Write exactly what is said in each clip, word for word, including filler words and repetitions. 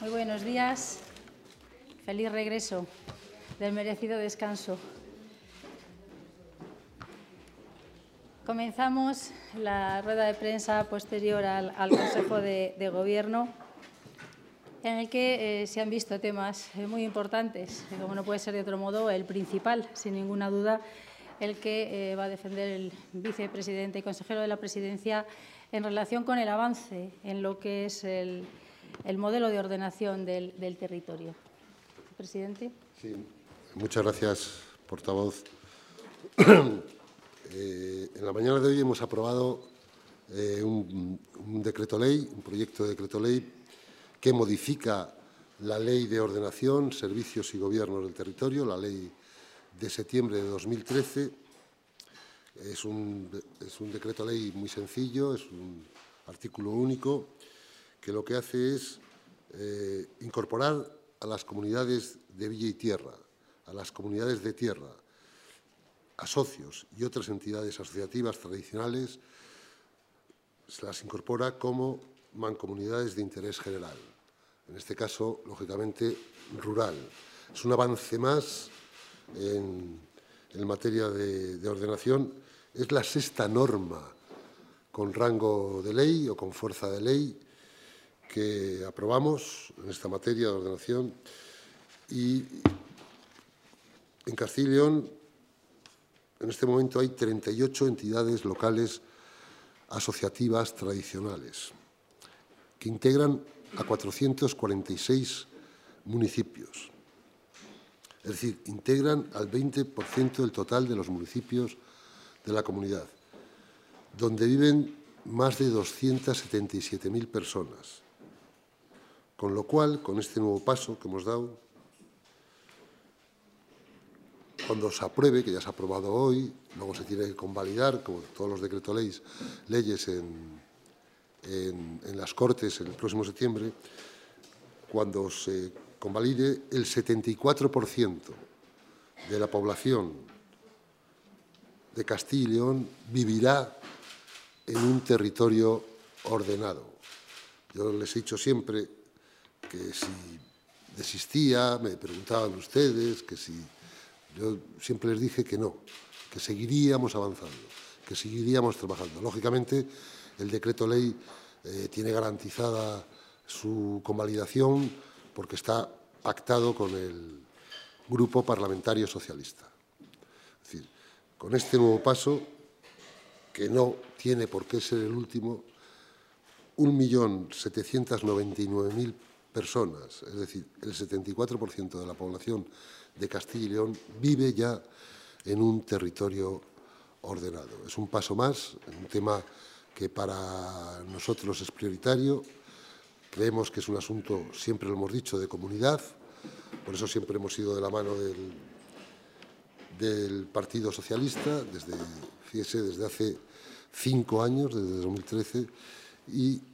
Muy buenos días. Feliz regreso del merecido descanso. Comenzamos la rueda de prensa posterior al, al Consejo de, de Gobierno, en el que eh, se han visto temas eh, muy importantes, y como no puede ser de otro modo, el principal, sin ninguna duda, el que eh, va a defender el vicepresidente y consejero de la Presidencia en relación con el avance en lo que es el, el modelo de ordenación del, del territorio. Presidente. Sí, muchas gracias, portavoz. Eh, en la mañana de hoy hemos aprobado eh, un, un decreto ley, un proyecto de decreto ley que modifica la Ley de Ordenación, Servicios y Gobiernos del Territorio, la Ley de septiembre de dos mil trece. Es un, es un decreto ley muy sencillo, es un artículo único que lo que hace es eh, incorporar a las comunidades de villa y tierra, a las comunidades de tierra, a socios y otras entidades asociativas tradicionales, se las incorpora como mancomunidades de interés general. En este caso, lógicamente, rural. Es un avance más en, en materia de, de ordenación. Es la sexta norma con rango de ley o con fuerza de ley que aprobamos en esta materia de ordenación. Y en Castilla y León, en este momento hay treinta y ocho entidades locales asociativas tradicionales que integran a cuatrocientos cuarenta y seis municipios. Es decir, integran al veinte por ciento del total de los municipios de la comunidad, donde viven más de doscientas setenta y siete mil personas. Con lo cual, con este nuevo paso que hemos dado, cuando se apruebe, que ya se ha aprobado hoy, luego se tiene que convalidar, como todos los decretos leyes, leyes en, en, en las Cortes el próximo septiembre, cuando se convalide, el setenta y cuatro por ciento de la población de Castilla y León vivirá en un territorio ordenado. Yo les he dicho siempre que si desistía, me preguntaban ustedes, que si... Yo siempre les dije que no, que seguiríamos avanzando, que seguiríamos trabajando. Lógicamente, el decreto ley eh, tiene garantizada su convalidación porque está pactado con el Grupo Parlamentario Socialista. Es decir, con este nuevo paso, que no tiene por qué ser el último, un millón setecientos noventa y nueve mil personas, es decir, el setenta y cuatro por ciento de la población de Castilla y León vive ya en un territorio ordenado. Es un paso más, un tema que para nosotros es prioritario. Creemos que es un asunto, siempre lo hemos dicho, de comunidad. Por eso siempre hemos ido de la mano del, del Partido Socialista, desde, fíjese, desde hace cinco años, desde dos mil trece, y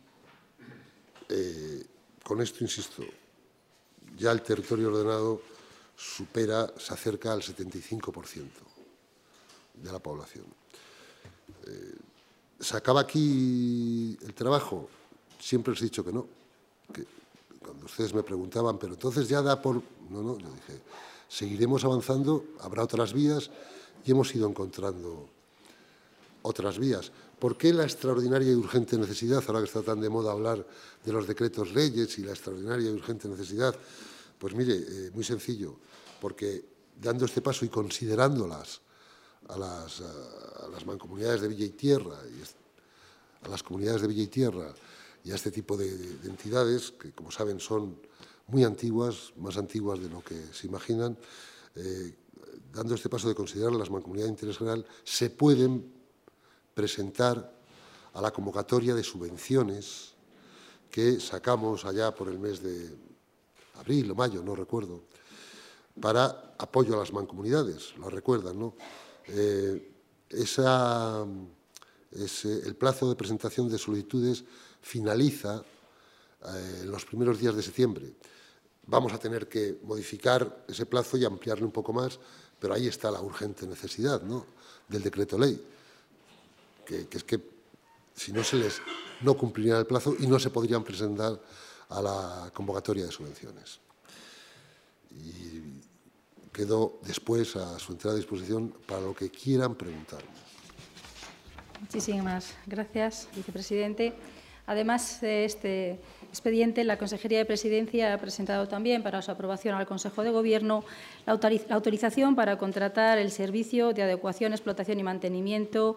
eh, con esto, insisto, ya el territorio ordenado supera, se acerca al setenta y cinco por ciento de la población. Eh, ¿Se acaba aquí el trabajo? Siempre les he dicho que no. Que cuando ustedes me preguntaban, pero entonces ya da por... No, no, yo dije, seguiremos avanzando, habrá otras vías y hemos ido encontrando otras vías. ¿Por qué la extraordinaria y urgente necesidad, ahora que está tan de moda hablar de los decretos leyes y la extraordinaria y urgente necesidad? Pues mire, eh, muy sencillo, porque dando este paso y considerándolas a las, a, a las mancomunidades de villa y tierra, y a las comunidades de villa y tierra y a este tipo de, de, de entidades, que como saben son muy antiguas, más antiguas de lo que se imaginan, eh, dando este paso de considerar las mancomunidades de interés general, se pueden presentar a la convocatoria de subvenciones que sacamos allá por el mes de abril o mayo, no recuerdo, para apoyo a las mancomunidades, lo recuerdan, ¿no? Eh, esa, ese, el plazo de presentación de solicitudes finaliza eh, en los primeros días de septiembre. Vamos a tener que modificar ese plazo y ampliarlo un poco más, pero ahí está la urgente necesidad, ¿no?, del decreto ley, que, que es que si no se les no cumplirían el plazo y no se podrían presentar a la convocatoria de subvenciones. Y quedo después a su entera disposición para lo que quieran preguntarme. Muchísimas gracias, vicepresidente. Además de este expediente, la Consejería de Presidencia ha presentado también para su aprobación al Consejo de Gobierno la autorización para contratar el servicio de adecuación, explotación y mantenimiento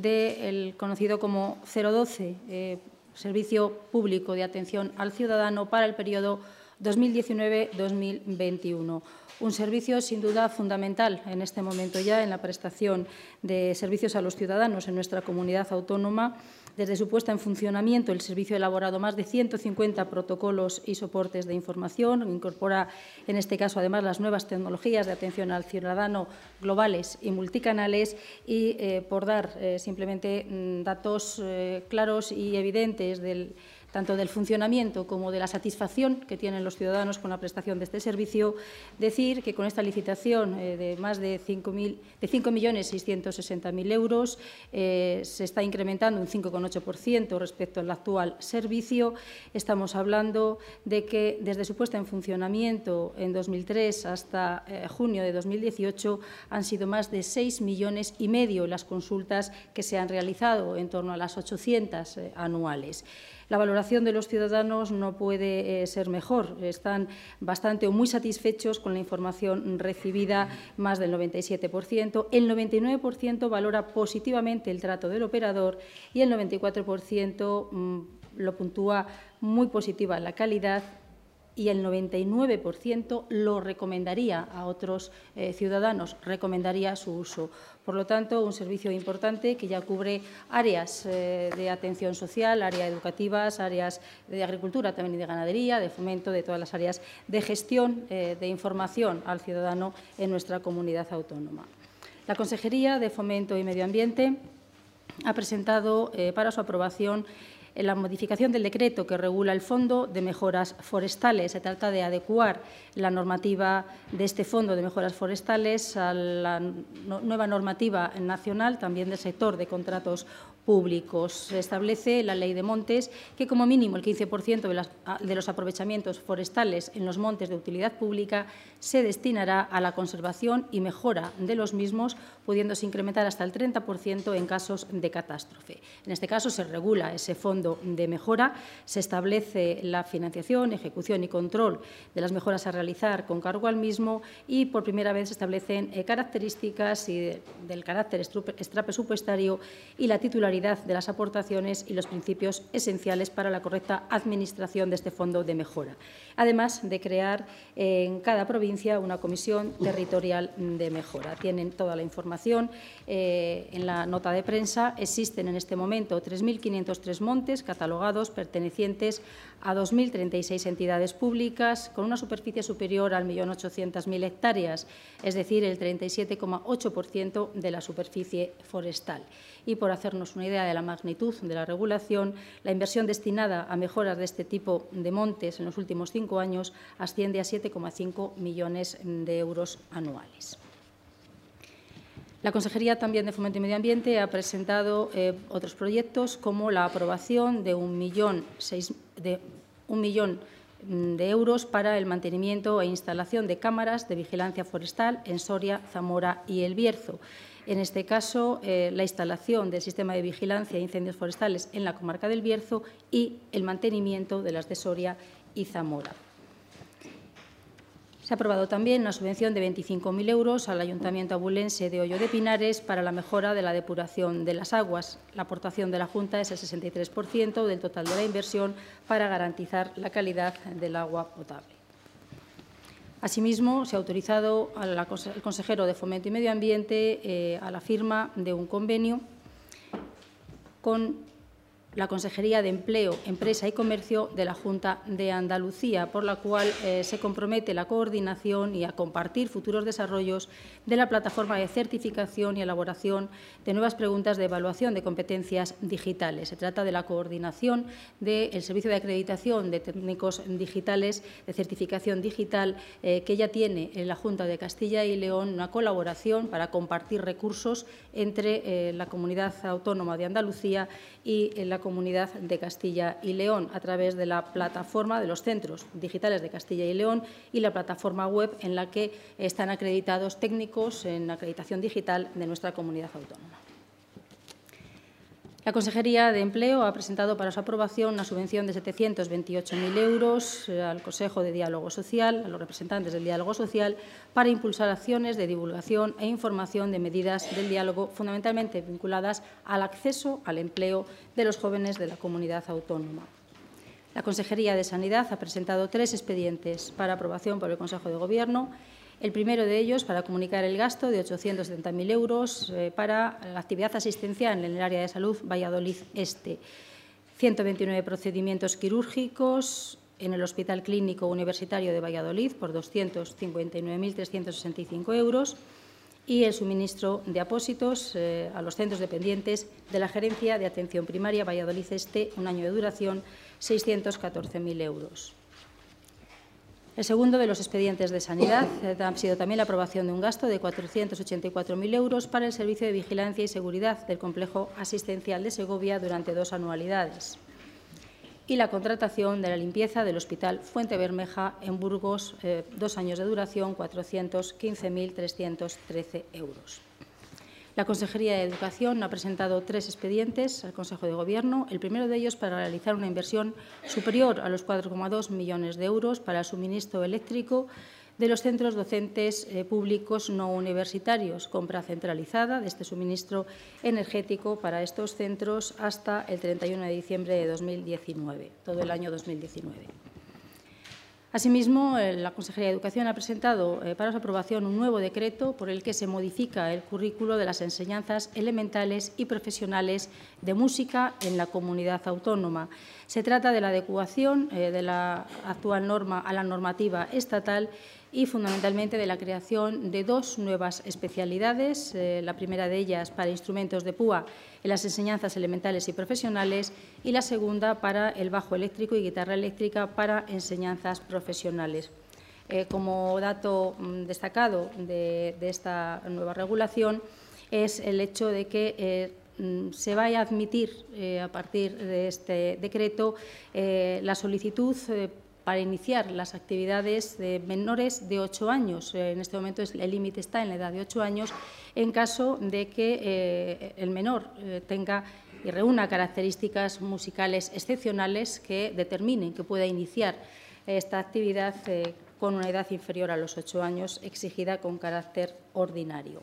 del conocido como cero doce, eh, Servicio Público de Atención al Ciudadano para el periodo dos mil diecinueve dos mil veintiuno. Un servicio, sin duda, fundamental en este momento ya en la prestación de servicios a los ciudadanos en nuestra comunidad autónoma. Desde su puesta en funcionamiento, el servicio ha elaborado más de ciento cincuenta protocolos y soportes de información. Incorpora, en este caso, además, las nuevas tecnologías de atención al ciudadano globales y multicanales. Y, eh, por dar eh, simplemente mm, datos eh, claros y evidentes del tanto del funcionamiento como de la satisfacción que tienen los ciudadanos con la prestación de este servicio, decir que con esta licitación eh, de más de cinco millones seiscientos sesenta mil euros eh, se está incrementando un cinco coma ocho por ciento respecto al actual servicio. Estamos hablando de que desde su puesta en funcionamiento en dos mil tres hasta eh, junio de dos mil dieciocho han sido más de seis millones y medio las consultas que se han realizado, en torno a las ochocientas eh, anuales. La valoración de los ciudadanos no puede eh, ser mejor. Están bastante o muy satisfechos con la información recibida, más del noventa y siete por ciento. El noventa y nueve por ciento valora positivamente el trato del operador y el noventa y cuatro por ciento mmm, lo puntúa muy positiva la calidad, y el noventa y nueve por ciento lo recomendaría a otros eh, ciudadanos, recomendaría su uso. Por lo tanto, un servicio importante que ya cubre áreas eh, de atención social, áreas educativas, áreas de agricultura también y de ganadería, de fomento, de todas las áreas de gestión eh, de información al ciudadano en nuestra comunidad autónoma. La Consejería de Fomento y Medio Ambiente ha presentado eh, para su aprobación en la modificación del decreto que regula el Fondo de Mejoras Forestales. Se trata de adecuar la normativa de este Fondo de Mejoras Forestales a la nueva normativa nacional, también del sector de contratos públicos. Se establece la Ley de Montes que, como mínimo, el quince por ciento de, las, de los aprovechamientos forestales en los montes de utilidad pública se destinará a la conservación y mejora de los mismos, pudiéndose incrementar hasta el treinta por ciento en casos de catástrofe. En este caso, se regula ese fondo de mejora, se establece la financiación, ejecución y control de las mejoras a realizar con cargo al mismo y, por primera vez, se establecen eh, características y de, del carácter extrapresupuestario y la titularidad de las aportaciones y los principios esenciales para la correcta administración de este fondo de mejora. Además de crear eh, en cada provincia una comisión territorial de mejora. Tienen toda la información eh, en la nota de prensa. Existen en este momento tres mil quinientos tres montes catalogados pertenecientes a dos mil treinta y seis entidades públicas con una superficie superior al millón ochocientas mil hectáreas, es decir, el treinta y siete coma ocho por ciento de la superficie forestal. Y, por hacernos una idea de la magnitud de la regulación, la inversión destinada a mejoras de este tipo de montes en los últimos cinco años asciende a siete coma cinco millones de euros anuales. La Consejería también de Fomento y Medio Ambiente ha presentado eh, otros proyectos, como la aprobación de un millón, seis, de un millón de euros para el mantenimiento e instalación de cámaras de vigilancia forestal en Soria, Zamora y El Bierzo. En este caso, eh, la instalación del sistema de vigilancia de incendios forestales en la comarca del Bierzo y el mantenimiento de las de Soria y Zamora. Se ha aprobado también una subvención de veinticinco mil euros al Ayuntamiento abulense de Hoyo de Pinares para la mejora de la depuración de las aguas. La aportación de la Junta es el sesenta y tres por ciento del total de la inversión para garantizar la calidad del agua potable. Asimismo, se ha autorizado al consejero de Fomento y Medio Ambiente eh, a la firma de un convenio con la Consejería de Empleo, Empresa y Comercio de la Junta de Andalucía, por la cual eh, se compromete la coordinación y a compartir futuros desarrollos de la plataforma de certificación y elaboración de nuevas preguntas de evaluación de competencias digitales. Se trata de la coordinación del Servicio de Acreditación de Técnicos Digitales, de Certificación Digital, eh, que ya tiene en la Junta de Castilla y León una colaboración para compartir recursos entre eh, la Comunidad Autónoma de Andalucía y eh, la Comunidad de Castilla y León a través de la plataforma de los centros digitales de Castilla y León y la plataforma web en la que están acreditados técnicos en acreditación digital de nuestra comunidad autónoma. La Consejería de Empleo ha presentado para su aprobación una subvención de setecientos veintiocho mil euros al Consejo de Diálogo Social, a los representantes del diálogo social, para impulsar acciones de divulgación e información de medidas del diálogo, fundamentalmente vinculadas al acceso al empleo de los jóvenes de la comunidad autónoma. La Consejería de Sanidad ha presentado tres expedientes para aprobación por el Consejo de Gobierno. El primero de ellos para comunicar el gasto de ochocientos setenta mil euros eh, para la actividad asistencial en el área de salud Valladolid Este. ciento veintinueve procedimientos quirúrgicos en el Hospital Clínico Universitario de Valladolid por doscientos cincuenta y nueve mil trescientos sesenta y cinco euros y el suministro de apósitos eh, a los centros dependientes de la Gerencia de Atención Primaria Valladolid Este, un año de duración, seiscientos catorce mil euros. El segundo de los expedientes de sanidad ha sido también la aprobación de un gasto de cuatrocientos ochenta y cuatro mil euros para el Servicio de Vigilancia y Seguridad del Complejo Asistencial de Segovia durante dos anualidades y la contratación de la limpieza del Hospital Fuente Bermeja en Burgos, eh, dos años de duración, cuatrocientos quince mil trescientos trece euros. La Consejería de Educación ha presentado tres expedientes al Consejo de Gobierno, el primero de ellos para realizar una inversión superior a los cuatro coma dos millones de euros para el suministro eléctrico de los centros docentes eh, públicos no universitarios, compra centralizada de este suministro energético para estos centros hasta el treinta y uno de diciembre de dos mil diecinueve, todo el año dos mil diecinueve. Asimismo, la Consejería de Educación ha presentado eh, para su aprobación un nuevo decreto por el que se modifica el currículo de las enseñanzas elementales y profesionales de música en la comunidad autónoma. Se trata de la adecuación eh, de la actual norma a la normativa estatal y fundamentalmente de la creación de dos nuevas especialidades, eh, la primera de ellas para instrumentos de púa en las enseñanzas elementales y profesionales y la segunda para el bajo eléctrico y guitarra eléctrica para enseñanzas profesionales. Eh, como dato mm, destacado de, de esta nueva regulación es el hecho de que eh, se vaya a admitir eh, a partir de este decreto eh, la solicitud eh, para iniciar las actividades de menores de ocho años. En este momento el límite está en la edad de ocho años, en caso de que eh, el menor eh, tenga y reúna características musicales excepcionales que determinen que pueda iniciar esta actividad eh, con una edad inferior a los ocho años, exigida con carácter ordinario.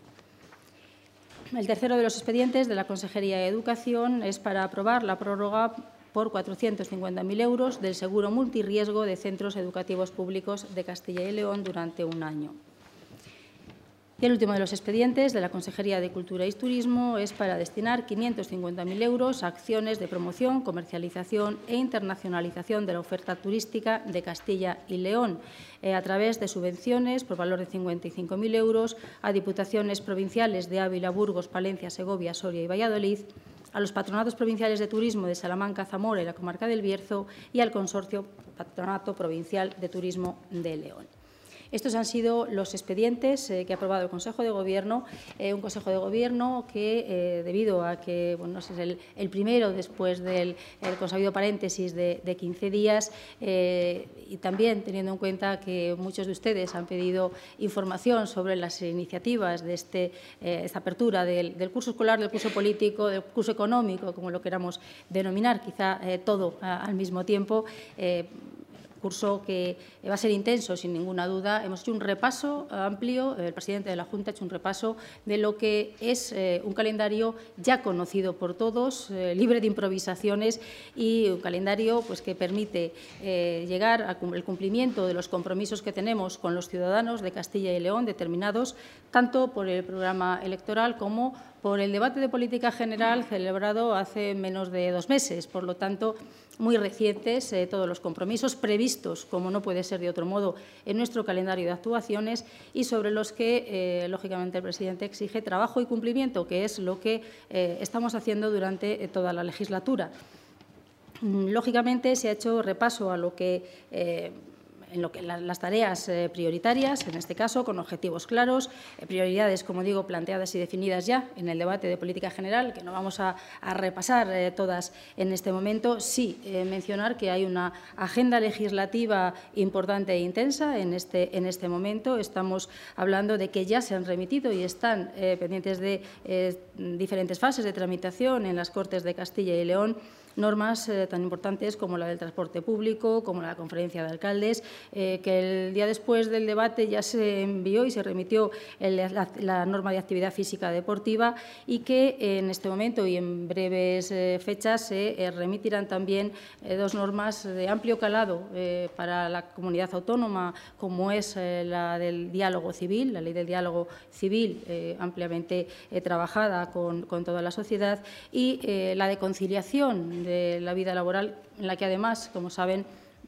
El tercero de los expedientes de la Consejería de Educación es para aprobar la prórroga por cuatrocientos cincuenta mil euros del seguro multirriesgo de centros educativos públicos de Castilla y León durante un año. Y el último de los expedientes de la Consejería de Cultura y Turismo es para destinar quinientos cincuenta mil euros a acciones de promoción, comercialización e internacionalización de la oferta turística de Castilla y León, eh, a través de subvenciones por valor de cincuenta y cinco mil euros a diputaciones provinciales de Ávila, Burgos, Palencia, Segovia, Soria y Valladolid, a los patronatos provinciales de turismo de Salamanca, Zamora y la comarca del Bierzo y al Consorcio Patronato Provincial de Turismo de León. Estos han sido los expedientes eh, que ha aprobado el Consejo de Gobierno, eh, un Consejo de Gobierno que, eh, debido a que bueno, es el, el primero después del el consabido paréntesis de, de quince días, eh, y también teniendo en cuenta que muchos de ustedes han pedido información sobre las iniciativas de este, eh, esta apertura del, del curso escolar, del curso político, del curso económico, como lo queramos denominar, quizá eh, todo a, al mismo tiempo, eh, curso que va a ser intenso, sin ninguna duda. Hemos hecho un repaso amplio, el presidente de la Junta ha hecho un repaso de lo que es eh, un calendario ya conocido por todos, eh, libre de improvisaciones y un calendario pues, que permite eh, llegar al cumplimiento de los compromisos que tenemos con los ciudadanos de Castilla y León, determinados tanto por el programa electoral como por el debate de política general celebrado hace menos de dos meses. Por lo tanto, muy recientes eh, todos los compromisos previstos, como no puede ser de otro modo, en nuestro calendario de actuaciones y sobre los que, eh, lógicamente, el presidente exige trabajo y cumplimiento, que es lo que eh, estamos haciendo durante eh, toda la legislatura. Lógicamente, se ha hecho repaso a lo que eh, en lo que, la, las tareas eh, prioritarias, en este caso, con objetivos claros, eh, prioridades, como digo, planteadas y definidas ya en el debate de política general, que no vamos a, a repasar eh, todas en este momento. Sí, eh, mencionar que hay una agenda legislativa importante e intensa en este, en este momento. Estamos hablando de que ya se han remitido y están eh, pendientes de eh, diferentes fases de tramitación en las Cortes de Castilla y León normas eh, tan importantes como la del transporte público, como la conferencia de alcaldes, eh, que el día después del debate ya se envió y se remitió el, la, la norma de actividad física deportiva y que eh, en este momento y en breves eh, fechas se eh, remitirán también eh, dos normas de amplio calado eh, para la comunidad autónoma, como es eh, la del diálogo civil, la ley del diálogo civil eh, ampliamente eh, trabajada con, con toda la sociedad, y eh, la de conciliación de la vida laboral, en la que además, como saben,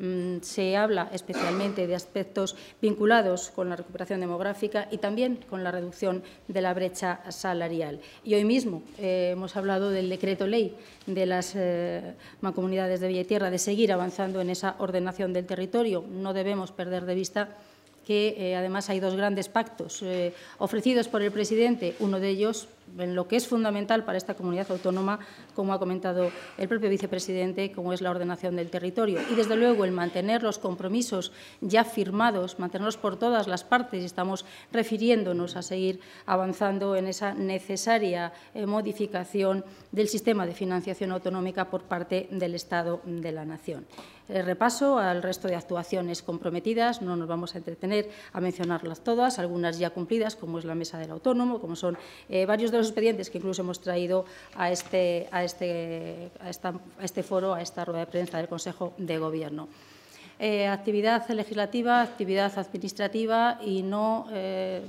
se habla especialmente de aspectos vinculados con la recuperación demográfica y también con la reducción de la brecha salarial. Y hoy mismo eh, hemos hablado del decreto ley de las eh, mancomunidades de Villa y Tierra, de seguir avanzando en esa ordenación del territorio. No debemos perder de vista que eh, además hay dos grandes pactos eh, ofrecidos por el presidente, uno de ellos en lo que es fundamental para esta comunidad autónoma, como ha comentado el propio vicepresidente, como es la ordenación del territorio. Y, desde luego, el mantener los compromisos ya firmados, mantenerlos por todas las partes, y estamos refiriéndonos a seguir avanzando en esa necesaria eh, modificación del sistema de financiación autonómica por parte del Estado de la Nación. El repaso al resto de actuaciones comprometidas, no nos vamos a entretener a mencionarlas todas, algunas ya cumplidas, como es la Mesa del Autónomo, como son eh, varios de los expedientes que incluso hemos traído a este, a, este, a, esta, a este foro, a esta rueda de prensa del Consejo de Gobierno. Eh, actividad legislativa, actividad administrativa y no eh,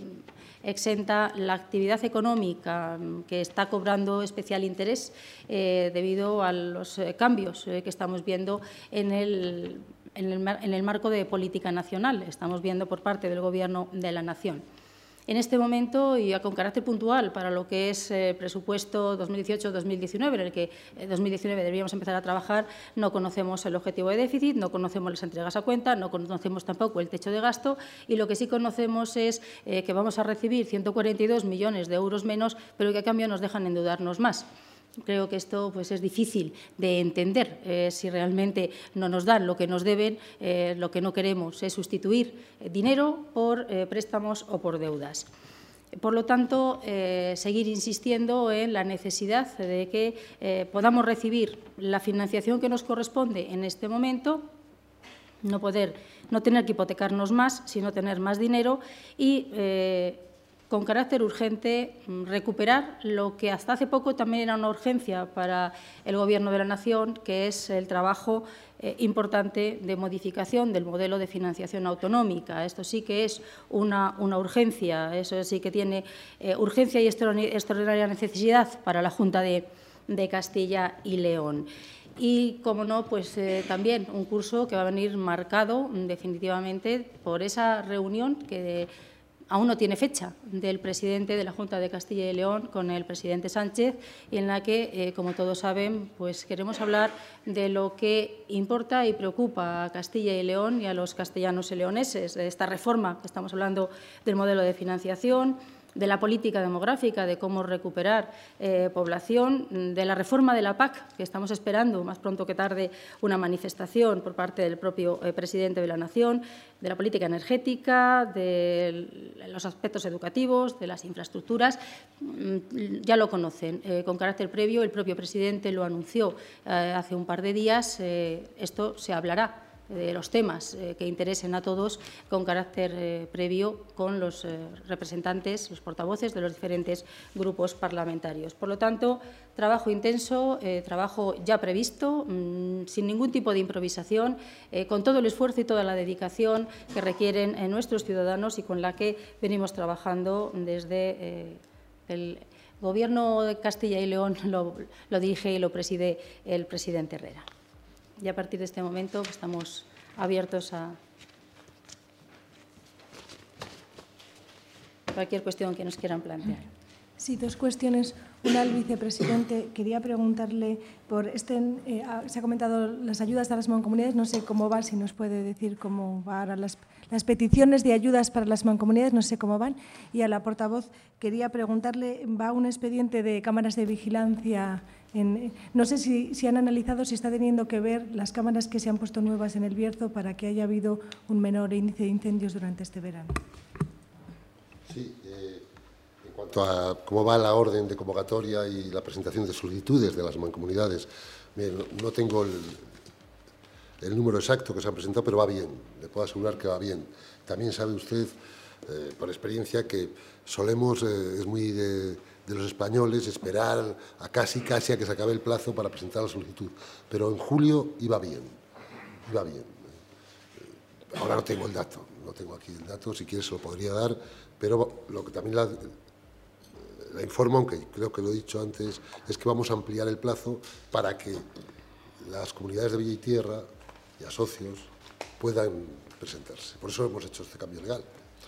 exenta la actividad económica, que está cobrando especial interés eh, debido a los eh, cambios eh, que estamos viendo en el, en, el, en el marco de política nacional. Estamos viendo por parte del Gobierno de la Nación. En este momento, y con carácter puntual para lo que es el presupuesto dos mil dieciocho dos mil diecinueve, en el que en dos mil diecinueve deberíamos empezar a trabajar, no conocemos el objetivo de déficit, no conocemos las entregas a cuenta, no conocemos tampoco el techo de gasto, y lo que sí conocemos es eh, que vamos a recibir ciento cuarenta y dos millones de euros menos, pero que a cambio nos dejan endeudarnos más. Creo que esto pues, es difícil de entender. Eh, si realmente no nos dan lo que nos deben, eh, lo que no queremos es sustituir dinero por eh, préstamos o por deudas. Por lo tanto, eh, seguir insistiendo en la necesidad de que eh, podamos recibir la financiación que nos corresponde en este momento, no, poder, no tener que hipotecarnos más, sino tener más dinero y eh, con carácter urgente, recuperar lo que hasta hace poco también era una urgencia para el Gobierno de la Nación, que es el trabajo eh, importante de modificación del modelo de financiación autonómica. Esto sí que es una, una urgencia, eso sí que tiene eh, urgencia y extraordinaria necesidad para la Junta de, de Castilla y León. Y, como no, pues eh, también un curso que va a venir marcado definitivamente por esa reunión que aún no tiene fecha, del presidente de la Junta de Castilla y León con el presidente Sánchez, y en la que, eh, como todos saben, pues queremos hablar de lo que importa y preocupa a Castilla y León y a los castellanos y leoneses, de esta reforma que estamos hablando del modelo de financiación, de la política demográfica, de cómo recuperar eh, población, de la reforma de la P A C, que estamos esperando más pronto que tarde una manifestación por parte del propio eh, presidente de la Nación, de la política energética, de los aspectos educativos, de las infraestructuras. Ya lo conocen. Eh, con carácter previo, el propio presidente lo anunció eh, hace un par de días. Eh, esto se hablará de los temas eh, que interesen a todos con carácter eh, previo con los eh, representantes, los portavoces de los diferentes grupos parlamentarios. Por lo tanto, trabajo intenso, eh, trabajo ya previsto, mmm, sin ningún tipo de improvisación, eh, con todo el esfuerzo y toda la dedicación que requieren eh, nuestros ciudadanos y con la que venimos trabajando desde eh, el Gobierno de Castilla y León, lo, lo dirige y lo preside el presidente Herrera. Y a partir de este momento estamos abiertos a cualquier cuestión que nos quieran plantear. Sí, dos cuestiones. Una al vicepresidente. Quería preguntarle por este, eh, se ha comentado las ayudas a las mancomunidades, no sé cómo va, si nos puede decir cómo van las, las peticiones de ayudas para las mancomunidades, no sé cómo van. Y a la portavoz quería preguntarle, va un expediente de cámaras de vigilancia, en, no sé si, si han analizado si está teniendo que ver las cámaras que se han puesto nuevas en el Bierzo para que haya habido un menor índice de incendios durante este verano. Sí, eh, en cuanto a cómo va la orden de convocatoria y la presentación de solicitudes de las mancomunidades, mire, no, no tengo el, el número exacto que se han presentado, pero va bien, le puedo asegurar que va bien. También sabe usted, eh, por experiencia, que solemos, eh, es muy de, de los españoles, esperar a casi, casi a que se acabe el plazo para presentar la solicitud. Pero en julio iba bien, iba bien. Ahora no tengo el dato, no tengo aquí el dato, si quieres se lo podría dar, pero lo que también la, la informo, aunque creo que lo he dicho antes, es que vamos a ampliar el plazo para que las comunidades de Villa y Tierra y asocios puedan presentarse. Por eso hemos hecho este cambio legal.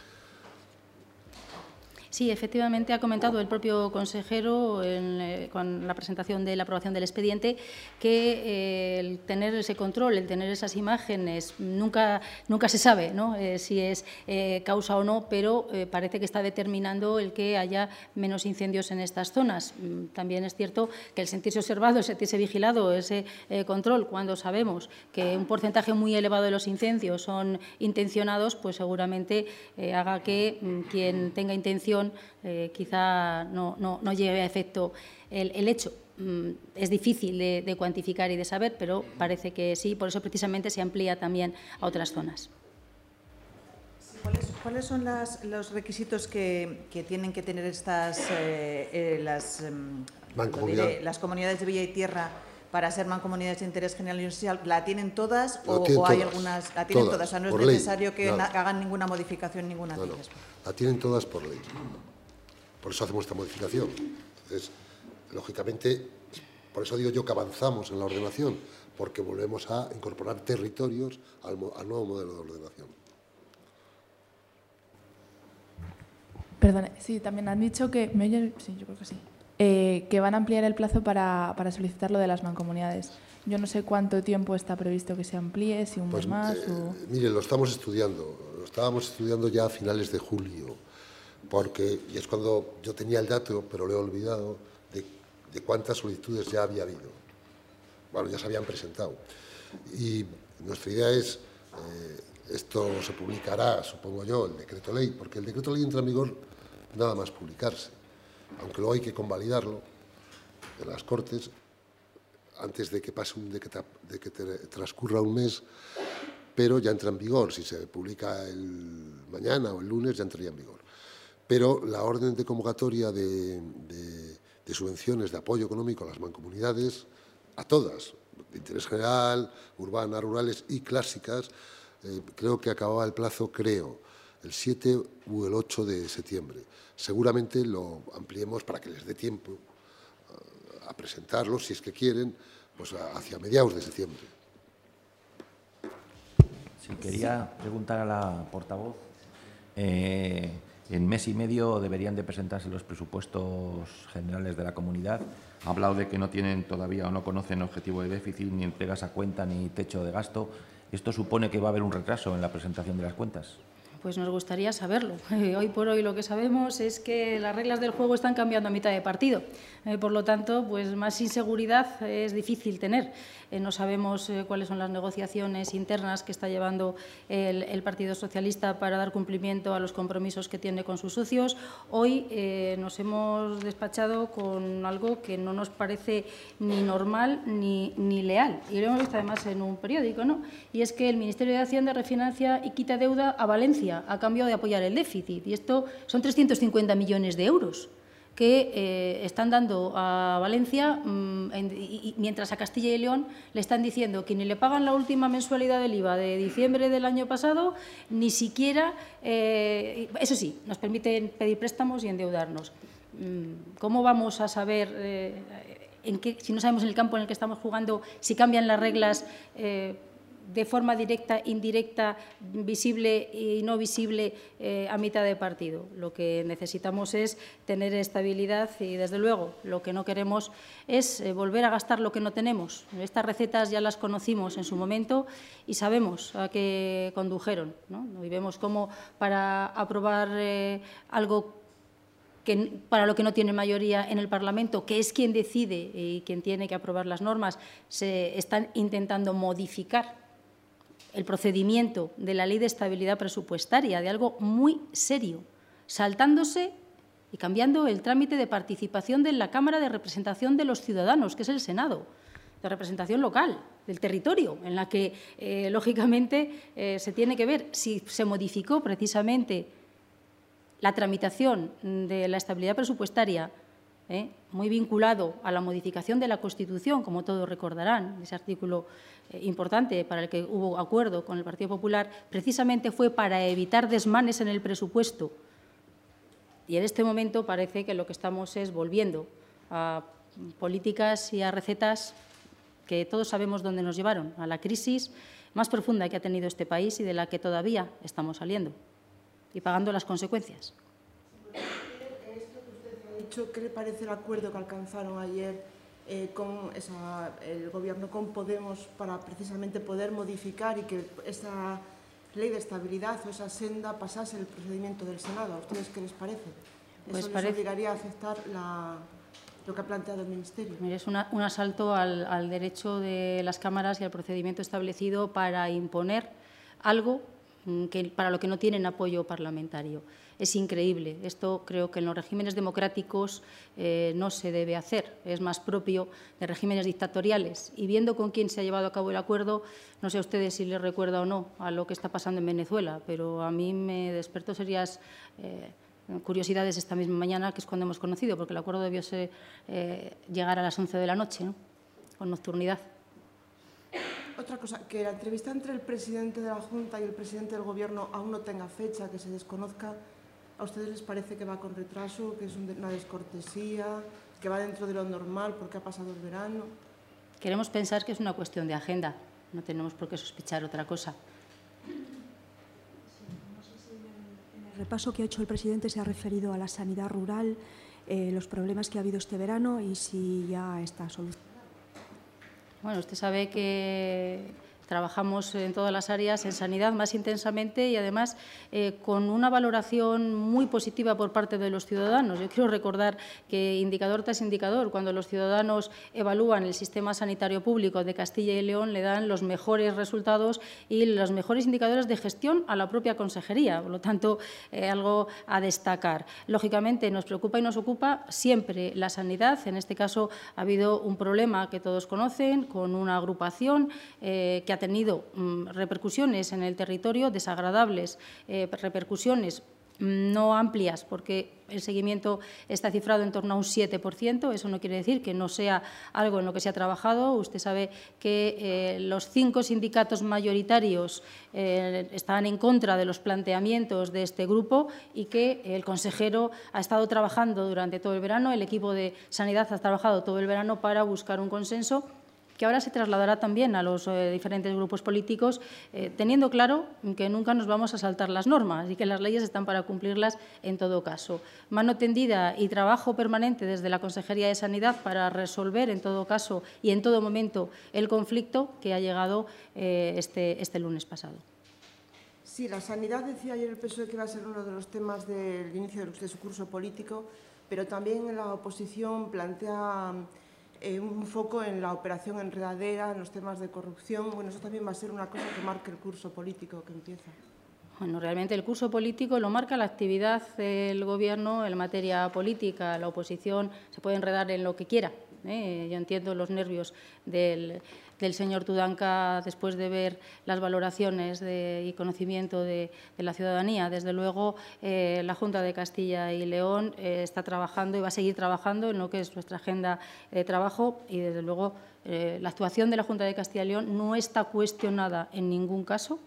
Sí, efectivamente, ha comentado el propio consejero en, eh, con la presentación de la aprobación del expediente que eh, el tener ese control, el tener esas imágenes, nunca, nunca se sabe, ¿no? eh, si es eh, causa o no, pero eh, parece que está determinando el que haya menos incendios en estas zonas. También es cierto que el sentirse observado, el sentirse vigilado, ese eh, control, cuando sabemos que un porcentaje muy elevado de los incendios son intencionados, pues seguramente eh, haga que mm, quien tenga intención Eh, quizá no, no, no lleve a efecto el, el hecho. Mm, es difícil de, de cuantificar y de saber, pero parece que sí, por eso precisamente se amplía también a otras zonas. ¿Cuáles, cuáles son las, los requisitos que, que tienen que tener estas eh, eh, las, eh, diré, las comunidades de Villa y Tierra para ser mancomunidades de interés general y social? ¿La tienen todas o, tienen o hay todas, algunas? La tienen todas, todas. O sea, no es necesario ley, que na, hagan ninguna modificación, ninguna no, de no, ellas. la tienen todas por ley. Por eso hacemos esta modificación. Entonces, lógicamente, por eso digo yo que avanzamos en la ordenación, porque volvemos a incorporar territorios al, al nuevo modelo de ordenación. Perdón, sí, también han dicho que... ¿Me oye? Sí, yo creo que sí. Eh, que van a ampliar el plazo para, para solicitar lo de las mancomunidades. Yo no sé cuánto tiempo está previsto que se amplíe, si un pues, mes más eh, o... Mire, lo estamos estudiando, lo estábamos estudiando ya a finales de julio, porque, y es cuando yo tenía el dato, pero lo he olvidado, de, de cuántas solicitudes ya había habido. Bueno, ya se habían presentado. Y nuestra idea es, eh, esto se publicará, supongo yo, el decreto ley, porque el decreto ley entra en vigor nada más publicarse, aunque luego hay que convalidarlo en las Cortes antes de que pase un, de que, de que transcurra un mes, pero ya entra en vigor. Si se publica el mañana o el lunes, ya entraría en vigor. Pero la orden de convocatoria de, de, de subvenciones de apoyo económico a las mancomunidades, a todas, de interés general, urbanas, rurales y clásicas, eh, creo que acababa el plazo, creo, el siete u el ocho de septiembre. Seguramente lo ampliemos para que les dé tiempo a presentarlo, si es que quieren, pues hacia mediados de septiembre. Sí, quería preguntar a la portavoz. Eh, en mes y medio deberían de presentarse los presupuestos generales de la comunidad. Ha hablado de que no tienen todavía o no conocen objetivo de déficit, ni entregas a cuenta, ni techo de gasto. ¿Esto supone que va a haber un retraso en la presentación de las cuentas? Pues nos gustaría saberlo. Eh, hoy por hoy lo que sabemos es que las reglas del juego están cambiando a mitad de partido. Eh, por lo tanto, pues más inseguridad es difícil tener. Eh, no sabemos eh, cuáles son las negociaciones internas que está llevando el, el Partido Socialista para dar cumplimiento a los compromisos que tiene con sus socios. Hoy eh, nos hemos despachado con algo que no nos parece ni normal ni, ni leal. Y lo hemos visto además en un periódico, ¿no? Y es que el Ministerio de Hacienda refinancia y quita deuda a Valencia a cambio de apoyar el déficit. Y esto son trescientos cincuenta millones de euros que eh, están dando a Valencia, mmm, en, y, y, mientras a Castilla y León le están diciendo que ni le pagan la última mensualidad del I V A de diciembre del año pasado, ni siquiera, eh, eso sí, nos permiten pedir préstamos y endeudarnos. Mm, ¿Cómo vamos a saber, eh, en qué, si no sabemos en el campo en el que estamos jugando, si cambian las reglas, eh, de forma directa, indirecta, visible y no visible eh, a mitad de partido. Lo que necesitamos es tener estabilidad y, desde luego, lo que no queremos es eh, volver a gastar lo que no tenemos. Estas recetas ya las conocimos en su momento y sabemos a qué condujeron, ¿no? Y vemos cómo para aprobar eh, algo que, para lo que no tiene mayoría en el Parlamento, que es quien decide y quien tiene que aprobar las normas, se están intentando modificar el procedimiento de la Ley de Estabilidad Presupuestaria, de algo muy serio, saltándose y cambiando el trámite de participación de la Cámara de Representación de los Ciudadanos, que es el Senado, de representación local, del territorio, en la que, eh, lógicamente, eh, se tiene que ver si se modificó precisamente la tramitación de la estabilidad presupuestaria, eh, muy vinculado a la modificación de la Constitución, como todos recordarán, ese artículo eh, importante para el que hubo acuerdo con el Partido Popular, precisamente fue para evitar desmanes en el presupuesto. Y en este momento parece que lo que estamos es volviendo a políticas y a recetas que todos sabemos dónde nos llevaron, a la crisis más profunda que ha tenido este país y de la que todavía estamos saliendo y pagando las consecuencias. Esto que usted ha dicho, ¿qué le parece el acuerdo que alcanzaron ayer eh, con esa, el Gobierno con Podemos para precisamente poder modificar y que esa ley de estabilidad o esa senda pasase el procedimiento del Senado? ¿A ustedes qué les parece? ¿Eso Pues les parece... obligaría a aceptar la, lo que ha planteado el Ministerio? Mire, es una, un asalto al, al derecho de las cámaras y al procedimiento establecido para imponer algo que, para lo que no tienen apoyo parlamentario. Es increíble. Esto creo que en los regímenes democráticos eh, no se debe hacer. Es más propio de regímenes dictatoriales. Y viendo con quién se ha llevado a cabo el acuerdo, no sé a ustedes si les recuerda o no a lo que está pasando en Venezuela, pero a mí me despertó serias eh, curiosidades esta misma mañana, que es cuando hemos conocido, porque el acuerdo debió ser, eh, llegar a las once de la noche, ¿no?, con nocturnidad. Otra cosa, que la entrevista entre el presidente de la Junta y el presidente del Gobierno aún no tenga fecha, que se desconozca. ¿A ustedes les parece que va con retraso, que es una descortesía, que va dentro de lo normal porque ha pasado el verano? Queremos pensar que es una cuestión de agenda. No tenemos por qué sospechar otra cosa. En el repaso que ha hecho el presidente se ha referido a la sanidad rural, eh, los problemas que ha habido este verano y si ya está solucionado. Bueno, usted sabe que trabajamos en todas las áreas, en sanidad más intensamente y, además, eh, con una valoración muy positiva por parte de los ciudadanos. Yo quiero recordar que, indicador tras indicador, cuando los ciudadanos evalúan el sistema sanitario público de Castilla y León, le dan los mejores resultados y los mejores indicadores de gestión a la propia consejería. Por lo tanto, eh, algo a destacar. Lógicamente, nos preocupa y nos ocupa siempre la sanidad. En este caso, ha habido un problema que todos conocen, con una agrupación eh, que ha tenido mm, repercusiones en el territorio desagradables, eh, repercusiones no amplias, porque el seguimiento está cifrado en torno a un siete por ciento. Eso no quiere decir que no sea algo en lo que se ha trabajado. Usted sabe que eh, los cinco sindicatos mayoritarios eh, estaban en contra de los planteamientos de este grupo y que el consejero ha estado trabajando durante todo el verano, el equipo de Sanidad ha trabajado todo el verano para buscar un consenso que ahora se trasladará también a los eh, diferentes grupos políticos, eh, teniendo claro que nunca nos vamos a saltar las normas y que las leyes están para cumplirlas en todo caso. Mano tendida y trabajo permanente desde la Consejería de Sanidad para resolver en todo caso y en todo momento el conflicto que ha llegado eh, este, este lunes pasado. Sí, la sanidad, decía ayer el P S O E que iba a ser uno de los temas del inicio de su curso político, pero también la oposición plantea Eh, un foco en la operación enredadera, en los temas de corrupción. Bueno, eso también va a ser una cosa que marque el curso político que empieza. Bueno, realmente el curso político lo marca la actividad del Gobierno en materia política. La oposición se puede enredar en lo que quiera, ¿eh? Yo entiendo los nervios del, del señor Tudanca después de ver las valoraciones de, y conocimiento de, de la ciudadanía. Desde luego, eh, la Junta de Castilla y León eh, está trabajando y va a seguir trabajando en lo que es nuestra agenda de trabajo y, desde luego, eh, la actuación de la Junta de Castilla y León no está cuestionada en ningún caso.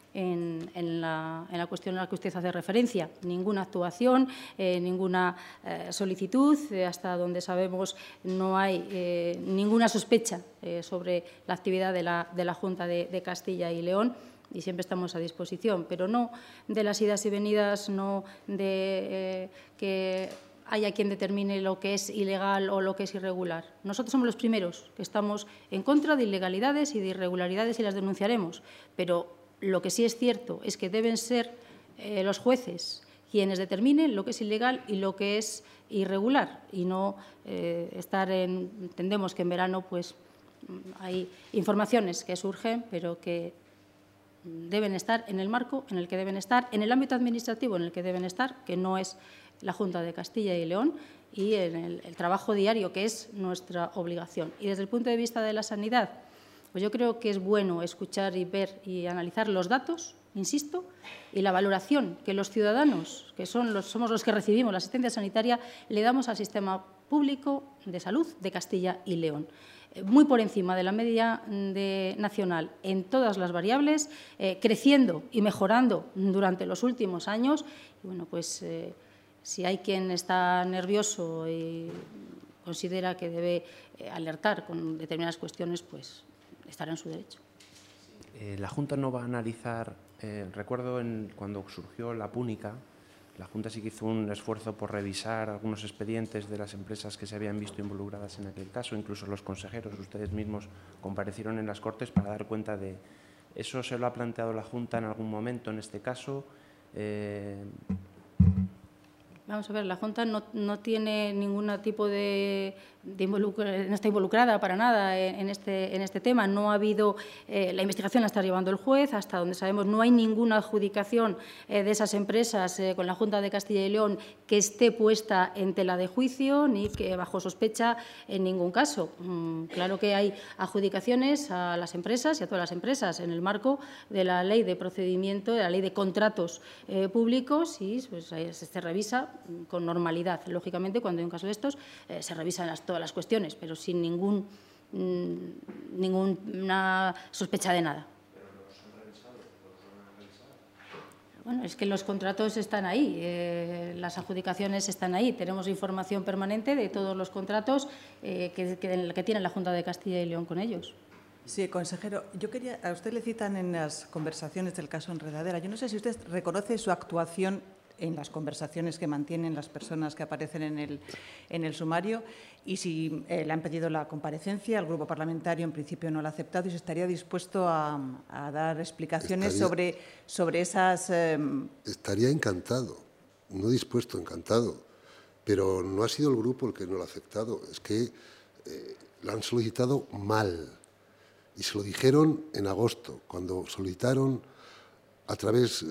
en, en, la, en la cuestión a la que usted hace referencia. Ninguna actuación, eh, ninguna eh, solicitud, eh, hasta donde sabemos no hay eh, ninguna sospecha eh, sobre la actividad de la, de la Junta de, de Castilla y León, y siempre estamos a disposición, pero no de las idas y venidas, no de eh, que haya quien determine lo que es ilegal o lo que es irregular. Nosotros somos los primeros que estamos en contra de ilegalidades y de irregularidades y las denunciaremos, pero lo que sí es cierto es que deben ser eh, los jueces quienes determinen lo que es ilegal y lo que es irregular, y no eh, estar en… Entendemos que en verano pues, hay informaciones que surgen, pero que deben estar en el marco en el que deben estar, en el ámbito administrativo en el que deben estar, que no es la Junta de Castilla y León, y en el, el trabajo diario, que es nuestra obligación. Y desde el punto de vista de la sanidad, pues yo creo que es bueno escuchar y ver y analizar los datos, insisto, y la valoración que los ciudadanos, que son los, somos los que recibimos la asistencia sanitaria, le damos al sistema público de salud de Castilla y León. Muy por encima de la media de, nacional en todas las variables, eh, creciendo y mejorando durante los últimos años. Y bueno, pues eh, si hay quien está nervioso y considera que debe eh, alertar con determinadas cuestiones, pues estará en su derecho. Eh, la Junta no va a analizar, eh, recuerdo en, cuando surgió la Púnica, la Junta sí que hizo un esfuerzo por revisar algunos expedientes de las empresas que se habían visto involucradas en aquel caso, incluso los consejeros, ustedes mismos, comparecieron en las Cortes para dar cuenta de eso. ¿Se lo ha planteado la Junta en algún momento en este caso? Eh... Vamos a ver, la Junta no, no tiene ningún tipo de, de involucra, no está involucrada para nada en este, en este tema. No ha habido, eh, la investigación la está llevando el juez, hasta donde sabemos no hay ninguna adjudicación eh, de esas empresas eh, con la Junta de Castilla y León que esté puesta en tela de juicio ni que bajo sospecha en ningún caso. Mm, claro que hay adjudicaciones a las empresas y a todas las empresas en el marco de la ley de procedimiento, de la ley de contratos eh, públicos, y pues, se revisa con normalidad. Lógicamente, cuando hay un caso de estos, eh, se revisan las, todas las cuestiones, pero sin ningún, mmm, ninguna sospecha de nada. ¿Pero los han revisado? ¿Los han revisado? Bueno, es que los contratos están ahí, eh, las adjudicaciones están ahí. Tenemos información permanente de todos los contratos eh, que, que, que tiene la Junta de Castilla y León con ellos. Sí, consejero, yo quería, a usted le citan en las conversaciones del caso Enredadera. Yo no sé si usted reconoce su actuación en las conversaciones que mantienen las personas que aparecen en el, en el sumario, y si eh, le han pedido la comparecencia, el grupo parlamentario en principio no la ha aceptado, y si estaría dispuesto a, a dar explicaciones estaría, sobre, sobre esas… Eh... Estaría encantado, no dispuesto, encantado, pero no ha sido el grupo el que no lo ha aceptado, es que eh, lo han solicitado mal, y se lo dijeron en agosto, cuando solicitaron a través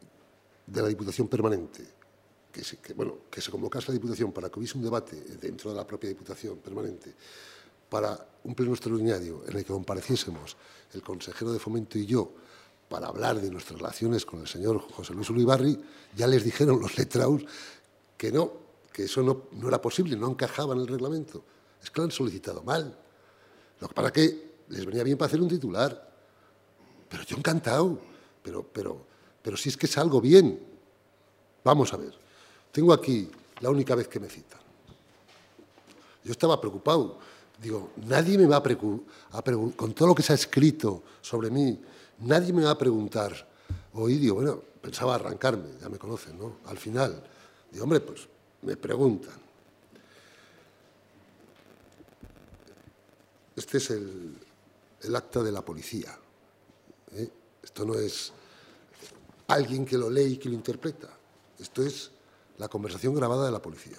de la Diputación Permanente, que se, que, bueno, que se convocase la Diputación para que hubiese un debate dentro de la propia Diputación Permanente, para un pleno extraordinario en el que compareciésemos el consejero de Fomento y yo para hablar de nuestras relaciones con el señor José Luis Ulibarri, ya les dijeron los letrados que no, que eso no, no era posible, no encajaba en el reglamento. Es que lo han solicitado mal. Lo que pasa es que les venía bien para hacer un titular. Pero yo encantado, pero… pero Pero si es que salgo bien. Vamos a ver. Tengo aquí la única vez que me citan. Yo estaba preocupado. Digo, nadie me va a preguntar, con todo lo que se ha escrito sobre mí, nadie me va a preguntar. Oí, digo, bueno, pensaba arrancarme, ya me conocen, ¿no? Al final, digo, hombre, pues me preguntan. Este es el, el acta de la policía. ¿eh? Esto no es alguien que lo lee y que lo interpreta. Esto es la conversación grabada de la policía.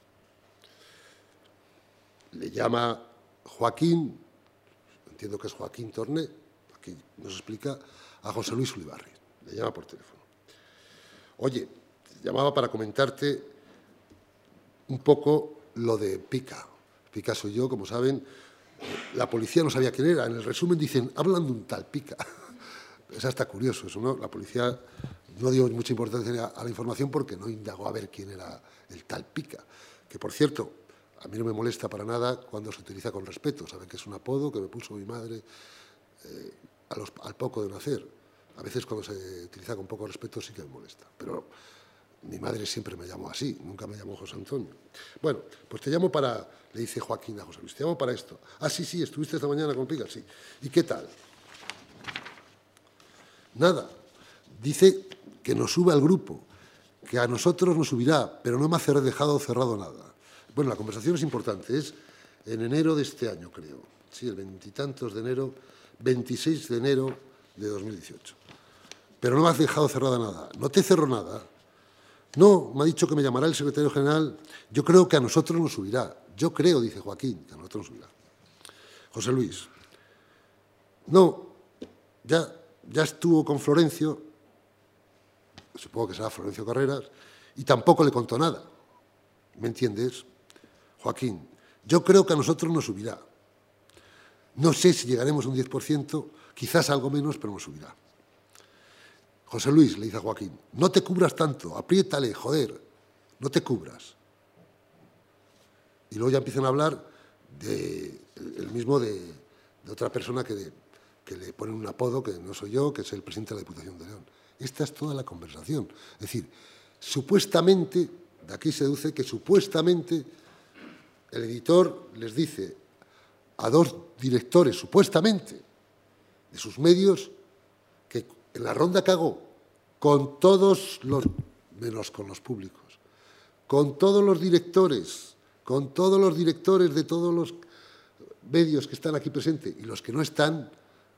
Le llama Joaquín, entiendo que es Joaquín Torné, aquí nos explica, a José Luis Ulibarri. Le llama por teléfono. Oye, llamaba para comentarte un poco lo de Pica. Pica soy yo, como saben. La policía no sabía quién era. En el resumen dicen, hablan de un tal Pica. Es hasta curioso eso, ¿no? La policía no dio mucha importancia a la información porque no indagó a ver quién era el tal Pica. Que, por cierto, a mí no me molesta para nada cuando se utiliza con respeto. Saben que es un apodo que me puso mi madre eh, a los, al poco de nacer. A veces cuando se utiliza con poco respeto sí que me molesta, pero mi madre siempre me llamó así, nunca me llamó José Antonio. Bueno, pues te llamo para, le dice Joaquín a José Luis, te llamo para esto. Ah, sí, sí, estuviste esta mañana con Pica, sí. ¿Y qué tal? Nada. Dice que nos sube al grupo, que a nosotros nos subirá, pero no me ha dejado cerrado nada. Bueno, la conversación es importante, es en enero de este año, creo. Sí, el veintitantos de enero, veintiséis de enero de dos mil dieciocho. Pero no me has dejado cerrada nada. No te cerro nada. No, me ha dicho que me llamará el secretario general. Yo creo que a nosotros nos subirá. Yo creo, dice Joaquín, que a nosotros nos subirá. José Luis. No, ya, ya estuvo con Florencio, supongo que será Florencio Carreras, y tampoco le contó nada. ¿Me entiendes? Joaquín, yo creo que a nosotros nos subirá. No sé si llegaremos a un diez por ciento, quizás algo menos, pero nos subirá. José Luis, le dice a Joaquín, no te cubras tanto, apriétale, joder, no te cubras. Y luego ya empiezan a hablar de, el mismo de, de otra persona que, de, que le ponen un apodo, que no soy yo, que es el presidente de la Diputación de León. Esta es toda la conversación. Es decir, supuestamente, de aquí se deduce que supuestamente el editor les dice a dos directores, supuestamente, de sus medios, que en la ronda que hago, con todos los, menos con los públicos, con todos los directores, con todos los directores de todos los medios que están aquí presentes y los que no están,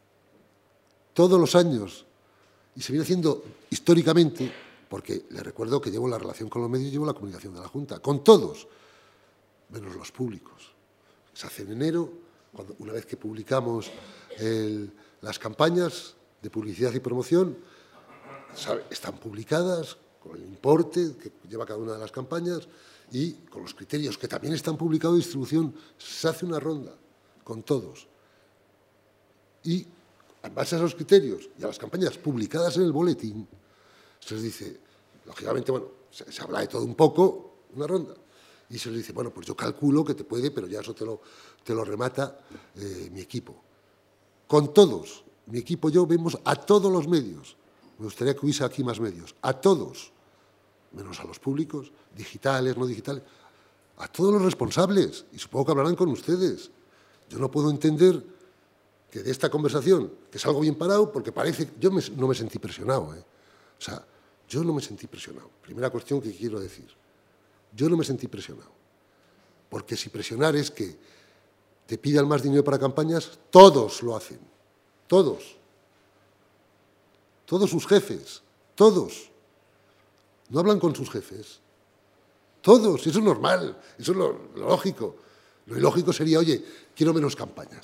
todos los años, y se viene haciendo históricamente, porque les recuerdo que llevo la relación con los medios y llevo la comunicación de la Junta, con todos, menos los públicos. Se hace en enero, cuando, una vez que publicamos el, las campañas de publicidad y promoción, ¿sabe? Están publicadas con el importe que lleva cada una de las campañas y con los criterios que también están publicados de distribución. Se hace una ronda con todos. Y en base a esos criterios y a las campañas publicadas en el boletín, se les dice, lógicamente, bueno, se, se habla de todo un poco, una ronda, y se les dice, bueno, pues yo calculo que te puede, pero ya eso te lo, te lo remata eh, mi equipo. Con todos, mi equipo y yo vemos a todos los medios, me gustaría que hubiese aquí más medios, a todos, menos a los públicos, digitales, no digitales, a todos los responsables, y supongo que hablarán con ustedes. Yo no puedo entender que de esta conversación, que es algo bien parado, porque parece, yo me, no me sentí presionado, ¿eh? O sea, yo no me sentí presionado. Primera cuestión que quiero decir. Yo no me sentí presionado. Porque si presionar es que te pidan más dinero para campañas, todos lo hacen. Todos. Todos sus jefes. Todos. No hablan con sus jefes. Todos. Eso es normal. Eso es lo, lo lógico. Lo ilógico sería, oye, quiero menos campañas.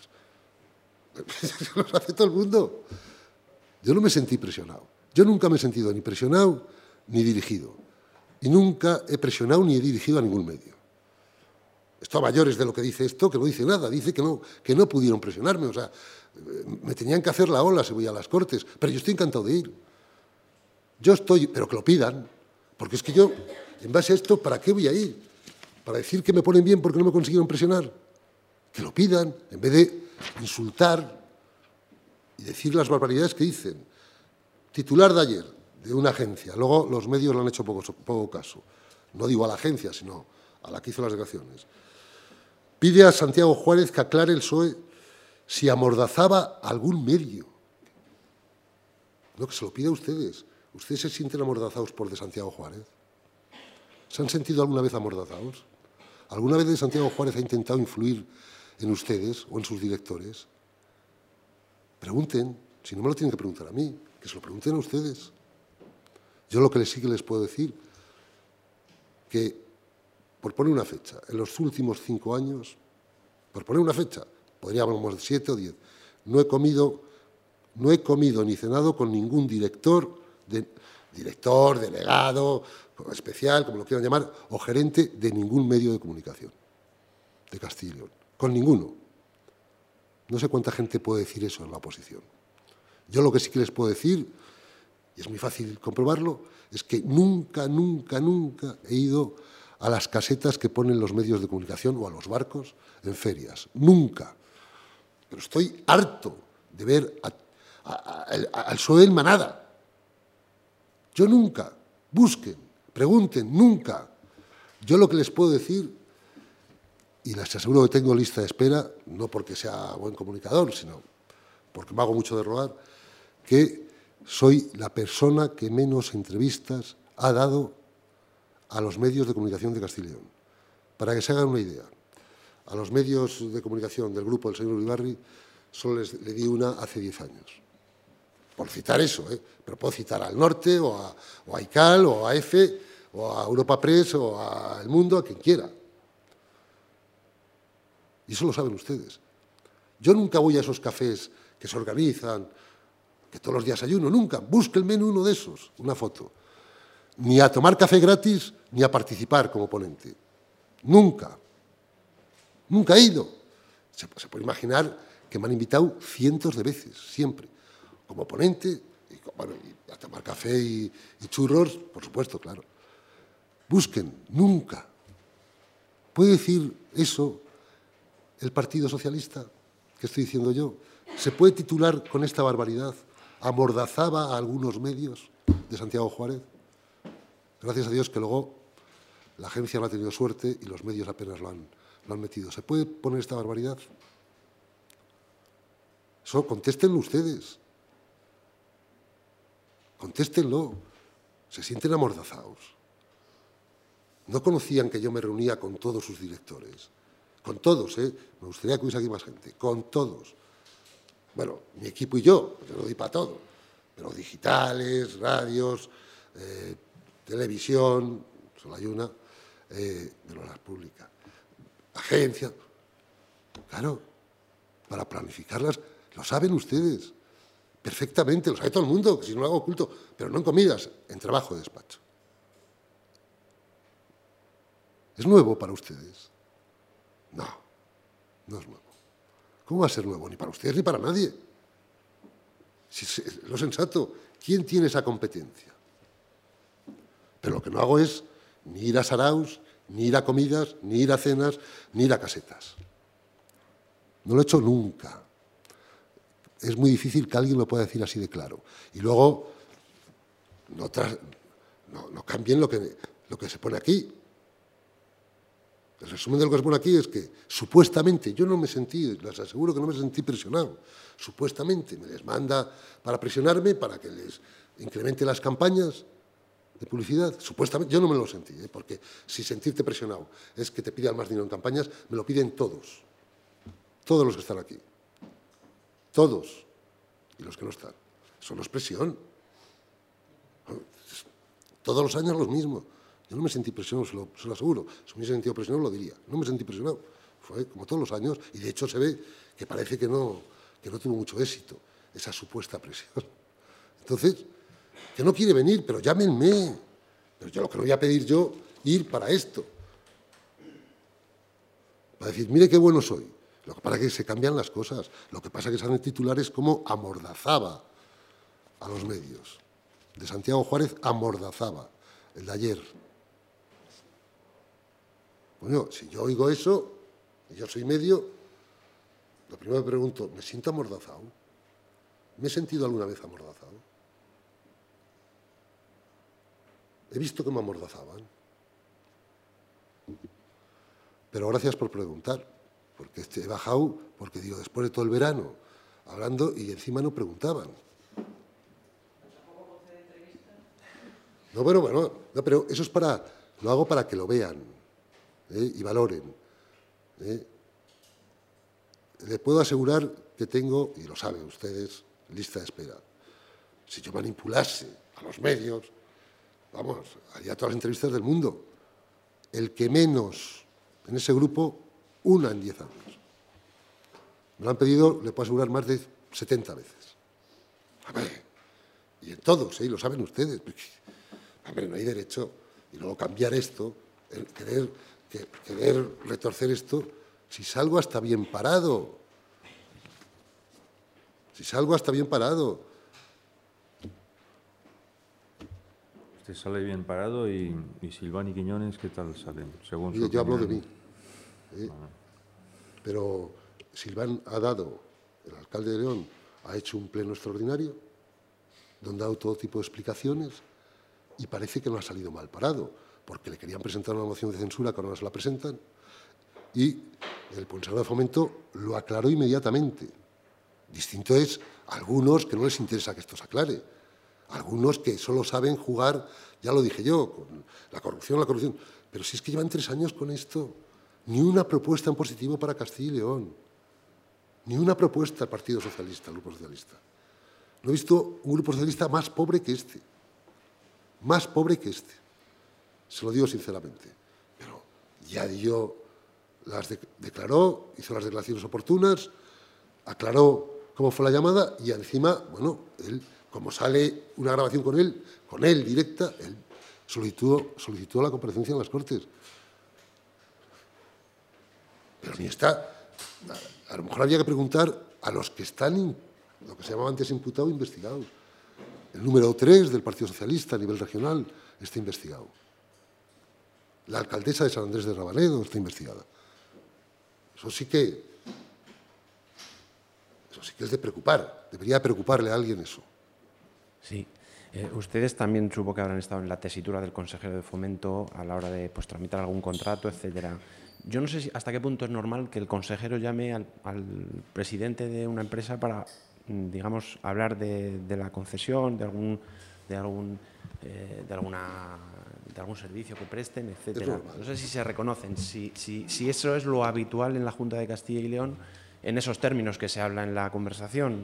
Eso lo hace todo el mundo. Yo no me sentí presionado. Yo nunca me he sentido ni presionado ni dirigido. Y nunca he presionado ni he dirigido a ningún medio. Esto a mayores de lo que dice esto, que no dice nada. Dice que no, que no pudieron presionarme. O sea, me tenían que hacer la ola si voy a las Cortes. Pero yo estoy encantado de ir. Yo estoy, pero que lo pidan. Porque es que yo, en base a esto, ¿para qué voy a ir? ¿Para decir que me ponen bien porque no me consiguieron presionar? Que lo pidan, en vez de insultar y decir las barbaridades que dicen. Titular de ayer, de una agencia, luego los medios le han hecho poco, poco caso, no digo a la agencia, sino a la que hizo las declaraciones. Pide a Santiago Juárez que aclare el P S O E si amordazaba algún medio. No, que se lo pide a ustedes. ¿Ustedes se sienten amordazados por de Santiago Juárez? ¿Se han sentido alguna vez amordazados? ¿Alguna vez de Santiago Juárez ha intentado influir en ustedes o en sus directores? Pregunten, si no me lo tienen que preguntar a mí, que se lo pregunten a ustedes. Yo lo que sí que les puedo decir, que, por poner una fecha, en los últimos cinco años, por poner una fecha, podríamos de siete o diez, no he comido, no he comido ni cenado con ningún director, de, director, delegado, especial, como lo quieran llamar, o gerente de ningún medio de comunicación de Castilla y León. Con ninguno. No sé cuánta gente puede decir eso en la oposición. Yo lo que sí que les puedo decir, y es muy fácil comprobarlo, es que nunca, nunca, nunca he ido a las casetas que ponen los medios de comunicación o a los barcos en ferias. Nunca. Pero estoy harto de ver a, a, a, a, al P S O E en manada. Yo nunca, busquen, pregunten, nunca. Yo lo que les puedo decir, y les aseguro que tengo lista de espera, no porque sea buen comunicador, sino porque me hago mucho de rogar, que soy la persona que menos entrevistas ha dado a los medios de comunicación de Castilla y León. Para que se hagan una idea, a los medios de comunicación del grupo del señor Uribarri solo les, le di una hace diez años. Por citar eso, ¿eh? Pero puedo citar al Norte, o a, o a ICAL, o a EFE, o a Europa Press, o a El Mundo, a quien quiera. Y eso lo saben ustedes. Yo nunca voy a esos cafés que se organizan, que todos los días hay uno, nunca. Búsquenme en uno de esos, una foto. Ni a tomar café gratis, ni a participar como ponente. Nunca. Nunca he ido. Se, se puede imaginar que me han invitado cientos de veces, siempre. Como ponente, y, bueno, y a tomar café y, y churros, por supuesto, claro. Busquen, nunca. ¿Puede decir eso el Partido Socialista, que estoy diciendo yo? ¿Se puede titular con esta barbaridad? ¿Amordazaba a algunos medios de Santiago Juárez? Gracias a Dios que luego la agencia no ha tenido suerte y los medios apenas lo han, lo han metido. ¿Se puede poner esta barbaridad? Eso, contéstenlo ustedes. Contéstenlo. Se sienten amordazados. No conocían que yo me reunía con todos sus directores. Con todos, ¿eh? Me gustaría que hubiese aquí más gente. Con todos. Bueno, mi equipo y yo, yo lo doy para todo. Pero digitales, radios, eh, televisión, solo hay una, eh, de la pública, agencias. Claro, para planificarlas, lo saben ustedes perfectamente, lo sabe todo el mundo, que si no lo hago oculto, pero no en comidas, en trabajo de despacho. ¿Es nuevo para ustedes? No, no es nuevo. ¿Cómo va a ser nuevo? Ni para ustedes ni para nadie. Si, si, lo sensato, ¿quién tiene esa competencia? Pero lo que no hago es ni ir a saraos, ni ir a comidas, ni ir a cenas, ni ir a casetas. No lo he hecho nunca. Es muy difícil que alguien lo pueda decir así de claro. Y luego, no, tras, no, no cambien lo que, lo que se pone aquí. El resumen de lo que se pone aquí es que, supuestamente, yo no me sentí, les aseguro que no me sentí presionado, supuestamente me les manda para presionarme, para que les incremente las campañas de publicidad, supuestamente, yo no me lo sentí, ¿eh? Porque si sentirte presionado es que te pidan más dinero en campañas, me lo piden todos, todos los que están aquí, todos, y los que no están. Eso no es presión. Todos los años lo mismo. Yo no me sentí presionado, se lo, se lo aseguro. Si me hubiese sentido presionado, lo diría. No me sentí presionado. Fue como todos los años, y de hecho se ve que parece que no, que no tuvo mucho éxito esa supuesta presión. Entonces, que no quiere venir, pero llámenme. Pero yo lo que no voy a pedir yo, ir para esto. Para decir, mire qué bueno soy. Lo que pasa es que se cambian las cosas. Lo que pasa es que salen titulares como amordazaba a los medios. De Santiago Juárez, amordazaba. El de ayer. Bueno, si yo oigo eso, y yo soy medio, lo primero me pregunto, ¿me siento amordazado? ¿Me he sentido alguna vez amordazado? He visto que me amordazaban. Pero gracias por preguntar, porque he bajado, porque digo, después de todo el verano, hablando, y encima no preguntaban. No, bueno, bueno, no, pero eso es para, lo hago para que lo vean, ¿eh? Y valoren. ¿eh? Le puedo asegurar que tengo, y lo saben ustedes, lista de espera. Si yo manipulase a los medios, vamos, haría todas las entrevistas del mundo. El que menos en ese grupo, una en diez años. Me lo han pedido, le puedo asegurar, más de setenta veces. A ver, y en todos, ¿eh? Y lo saben ustedes. A ver, no hay derecho. Y luego cambiar esto, el querer, que, querer retorcer esto, si salgo hasta bien parado. Si salgo hasta bien parado. Usted sale bien parado y, y Silván y Quiñones, ¿qué tal salen? Según Yo, yo hablo de mí. ¿eh? Ah. Pero Silván ha dado, el alcalde de León, ha hecho un pleno extraordinario donde ha dado todo tipo de explicaciones y parece que no ha salido mal parado, porque le querían presentar una moción de censura que ahora no se la presentan y el consejero de Fomento lo aclaró inmediatamente. Distinto es algunos que no les interesa que esto se aclare, algunos que solo saben jugar, ya lo dije yo, con la corrupción, la corrupción, pero si es que llevan tres años con esto, ni una propuesta en positivo para Castilla y León, ni una propuesta al Partido Socialista, al Grupo Socialista. No he visto un Grupo Socialista más pobre que este, más pobre que este, se lo digo sinceramente, pero ya dio, las de, declaró, hizo las declaraciones oportunas, aclaró cómo fue la llamada y encima, bueno, él, como sale una grabación con él, con él directa, él solicitó, solicitó la comparecencia en las Cortes. Pero ni está, a, a lo mejor habría que preguntar a los que están, in, lo que se llamaba antes imputados, investigados. El número tres del Partido Socialista a nivel regional está investigado. La alcaldesa de San Andrés de Rabanedo está investigada. Eso sí que, eso sí que es de preocupar. Debería preocuparle a alguien eso. Sí. Eh, ustedes también supongo que habrán estado en la tesitura del consejero de Fomento a la hora de pues, tramitar algún contrato, etcétera. Yo no sé si, hasta qué punto es normal que el consejero llame al, al presidente de una empresa para, digamos, hablar de, de la concesión, de algún, de algún, eh, de alguna, de algún servicio que presten, etcétera. No sé si se reconocen, si, si, si eso es lo habitual en la Junta de Castilla y León, en esos términos que se habla en la conversación.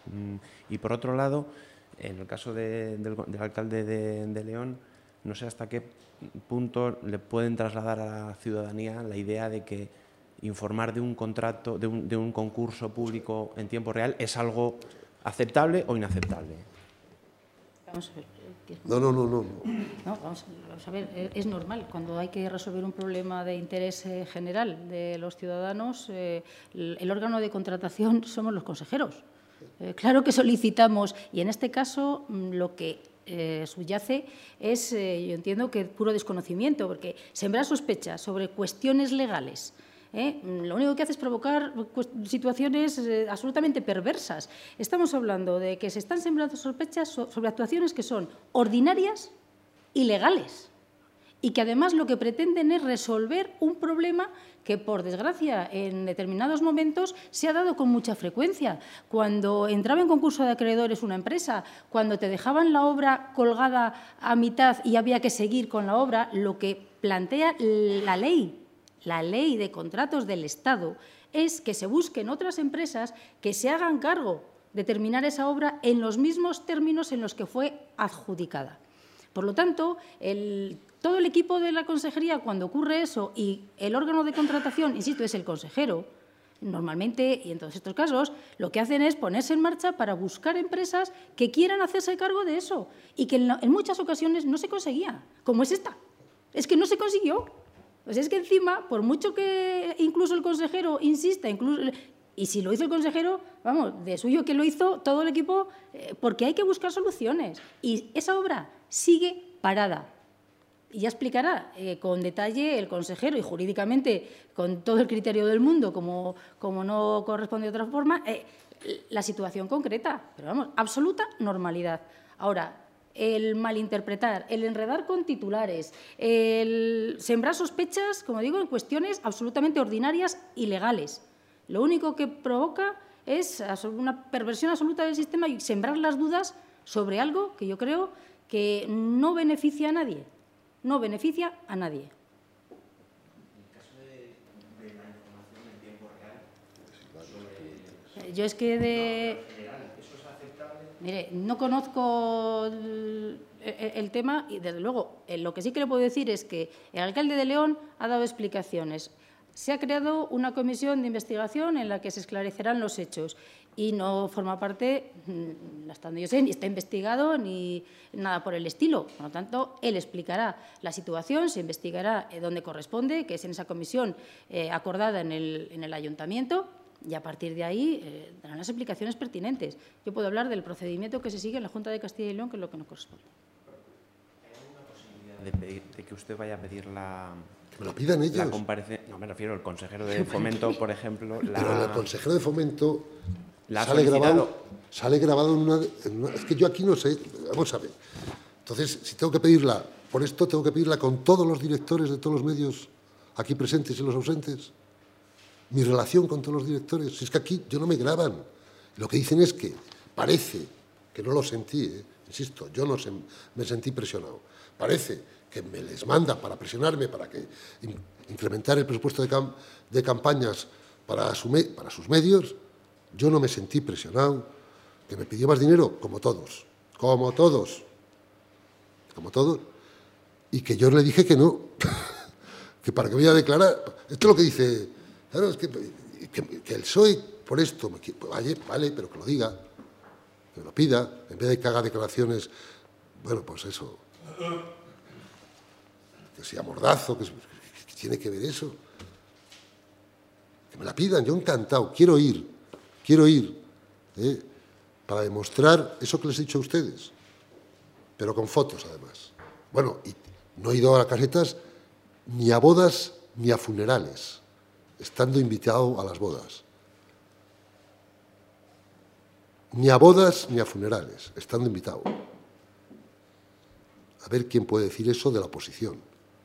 Y por otro lado, en el caso de, del, del alcalde de, de León, no sé hasta qué punto le pueden trasladar a la ciudadanía la idea de que informar de un contrato, de un, de un concurso público en tiempo real es algo aceptable o inaceptable. Vamos a ver. No, no, no, no. No, vamos, vamos a ver, es normal. Cuando hay que resolver un problema de interés eh, general de los ciudadanos, eh, el órgano de contratación somos los consejeros. Eh, claro que solicitamos, y en este caso lo que eh, subyace es, eh, yo entiendo que puro desconocimiento, porque sembrar sospechas sobre cuestiones legales, ¿eh? Lo único que hace es provocar situaciones eh, absolutamente perversas. Estamos hablando de que se están sembrando sospechas sobre actuaciones que son ordinarias y legales, y que además lo que pretenden es resolver un problema que, por desgracia, en determinados momentos se ha dado con mucha frecuencia. Cuando entraba en concurso de acreedores una empresa, cuando te dejaban la obra colgada a mitad y había que seguir con la obra, lo que plantea la ley, la ley de contratos del Estado, es que se busquen otras empresas que se hagan cargo de terminar esa obra en los mismos términos en los que fue adjudicada. Por lo tanto, el todo el equipo de la consejería, cuando ocurre eso, y el órgano de contratación, insisto, es el consejero, normalmente, y en todos estos casos, lo que hacen es ponerse en marcha para buscar empresas que quieran hacerse cargo de eso y que en, en muchas ocasiones no se conseguía, como es esta. Es que no se consiguió. Pues es que encima, por mucho que incluso el consejero insista, incluso, y si lo hizo el consejero, vamos, de suyo que lo hizo todo el equipo, eh, porque hay que buscar soluciones. Y esa obra sigue parada. Y ya explicará eh, con detalle el consejero y jurídicamente con todo el criterio del mundo, como, como no corresponde de otra forma, eh, la situación concreta. Pero vamos, absoluta normalidad. Ahora, el malinterpretar, el enredar con titulares, el sembrar sospechas, como digo, en cuestiones absolutamente ordinarias y legales. Lo único que provoca es una perversión absoluta del sistema y sembrar las dudas sobre algo que yo creo que no beneficia a nadie. No beneficia a nadie. En el caso de, de la información en tiempo real, sobre yo es que de... general, ¿eso es aceptable? Mire, no conozco el, el, el tema y, desde luego, lo que sí que le puedo decir es que el alcalde de León ha dado explicaciones. Se ha creado una comisión de investigación en la que se esclarecerán los hechos y no forma parte, hasta donde yo sé, ni está investigado ni nada por el estilo. Por lo tanto, él explicará la situación, se investigará donde corresponde, que es en esa comisión eh, acordada en el, en el ayuntamiento, y a partir de ahí eh, darán las explicaciones pertinentes. Yo puedo hablar del procedimiento que se sigue en la Junta de Castilla y León, que es lo que nos corresponde. ¿Hay alguna posibilidad de, pedir, de que usted vaya a pedir la... Que lo pidan ellos. La comparecencia, no me refiero al consejero de Fomento, por ejemplo. La, Pero el consejero de Fomento la sale grabado. sale grabado en una, en una... Es que yo aquí no sé, vamos a ver. Entonces, si tengo que pedirla, por esto tengo que pedirla con todos los directores de todos los medios aquí presentes y los ausentes. Mi relación con todos los directores, si es que aquí yo no me graban. Lo que dicen es que parece, que no lo sentí, ¿eh? Insisto, yo no se, me sentí presionado. Parece que me les manda para presionarme, para que in, incrementar el presupuesto de, cam, de campañas para, su me, para sus medios. Yo no me sentí presionado. Que me pidió más dinero, como todos, como todos, como todos. Y que yo le dije que no, que para que voy a declarar. Esto es lo que dice, claro, es que, que, que el P S O E por esto, me, pues vale, vale, pero que lo diga, que me lo pida, en vez de que haga declaraciones, bueno, pues eso, que sea mordazo, que, que tiene que ver eso, que me la pidan, yo encantado, quiero ir, quiero ir, ¿eh? Para demostrar eso que les he dicho a ustedes, pero con fotos además. Bueno, y no he ido a casetas ni a bodas ni a funerales, estando invitado a las bodas. Ni a bodas ni a funerales, estando invitado. A ver quién puede decir eso de la oposición.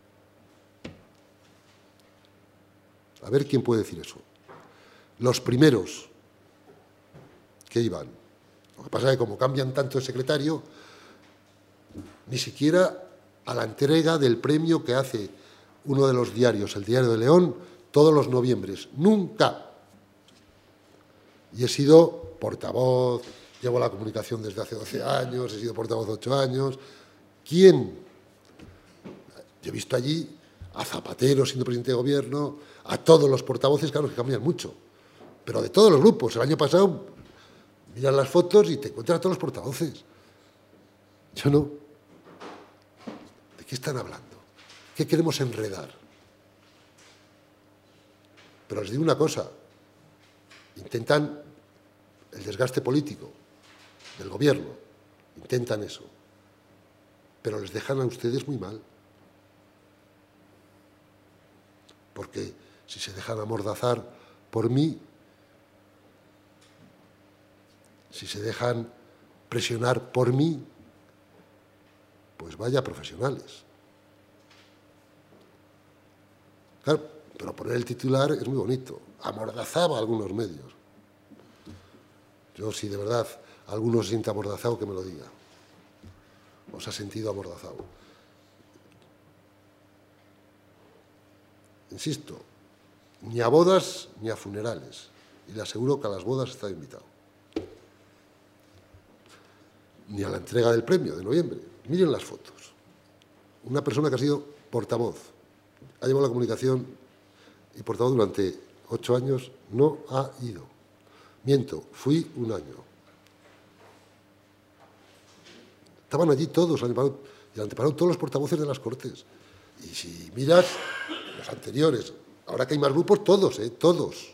A ver quién puede decir eso. Los primeros que iban. Lo que pasa es que como cambian tanto de secretario, ni siquiera a la entrega del premio que hace uno de los diarios, el Diario de León, todos los noviembres. Nunca. Y he sido portavoz, llevo la comunicación desde hace doce años, he sido portavoz ocho años. ¿Quién? Yo he visto allí a Zapatero siendo presidente de gobierno, a todos los portavoces, claro, que cambian mucho, pero de todos los grupos. El año pasado miras las fotos y te encuentras a todos los portavoces. Yo no. ¿De qué están hablando? ¿Qué queremos enredar? Pero les digo una cosa, intentan el desgaste político del gobierno, intentan eso, pero les dejan a ustedes muy mal. Porque si se dejan amordazar por mí, si se dejan presionar por mí, pues vaya profesionales. Claro, pero poner el titular es muy bonito. Amordazaba a algunos medios. Yo, si de verdad alguno se siente amordazado, que me lo diga. ¿O se ha sentido amordazado? Insisto, ni a bodas ni a funerales. Y le aseguro que a las bodas está invitado. Ni a la entrega del premio de noviembre. Miren las fotos. Una persona que ha sido portavoz, ha llevado la comunicación y portavoz durante ocho años, no ha ido. Miento, fui un año. Estaban allí todos, el antepasado, todos los portavoces de las Cortes. Y si miras los anteriores, ahora que hay más grupos, todos, ¿eh? Todos.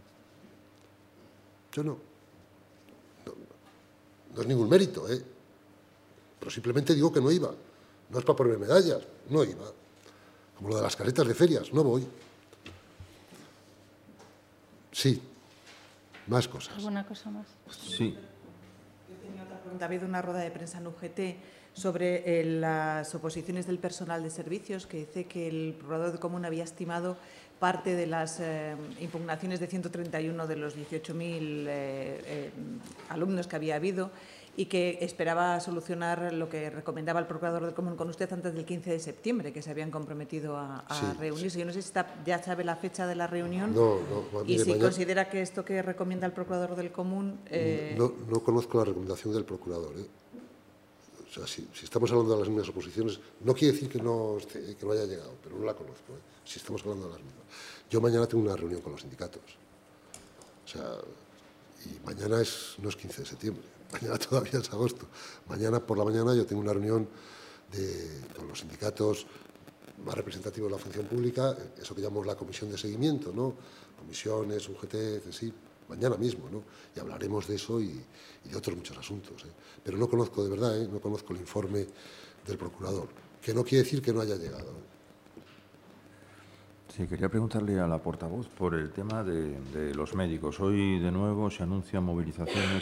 Yo no. No, no es ningún mérito, ¿eh? Pero simplemente digo que no iba. No es para poner medallas, no iba. Como lo de las casetas de ferias, no voy. Sí, más cosas. ¿Alguna cosa más? Sí. Yo tenía otra pregunta. Ha habido una rueda de prensa en U G T sobre eh, las oposiciones del personal de servicios, que dice que el Procurador del Común había estimado parte de las eh, impugnaciones de ciento treinta y uno de los dieciocho mil eh, eh, alumnos que había habido, y que esperaba solucionar lo que recomendaba el Procurador del Común con usted antes del quince de septiembre, que se habían comprometido a, a sí, reunirse. Sí. Yo no sé si está, ya sabe la fecha de la reunión. No, no. Y si mañana, considera que esto que recomienda el Procurador del Común... Eh... No, no conozco la recomendación del Procurador. ¿eh? O sea, si, si estamos hablando de las mismas oposiciones, no quiere decir que no, esté, que no haya llegado, pero no la conozco. ¿eh? Si estamos hablando de las mismas. Yo mañana tengo una reunión con los sindicatos. O sea, y mañana es, no es quince de septiembre. Mañana todavía es agosto. Mañana por la mañana yo tengo una reunión de, con los sindicatos más representativos de la función pública, eso que llamamos la comisión de seguimiento, ¿no? Comisiones, U G T, C S I P, mañana mismo, ¿no? Y hablaremos de eso y, y de otros muchos asuntos. ¿eh? Pero no conozco, de verdad, ¿eh? no conozco el informe del Procurador, que no quiere decir que no haya llegado. ¿eh? Sí, quería preguntarle a la portavoz por el tema de, de los médicos. Hoy, de nuevo, se anuncian movilizaciones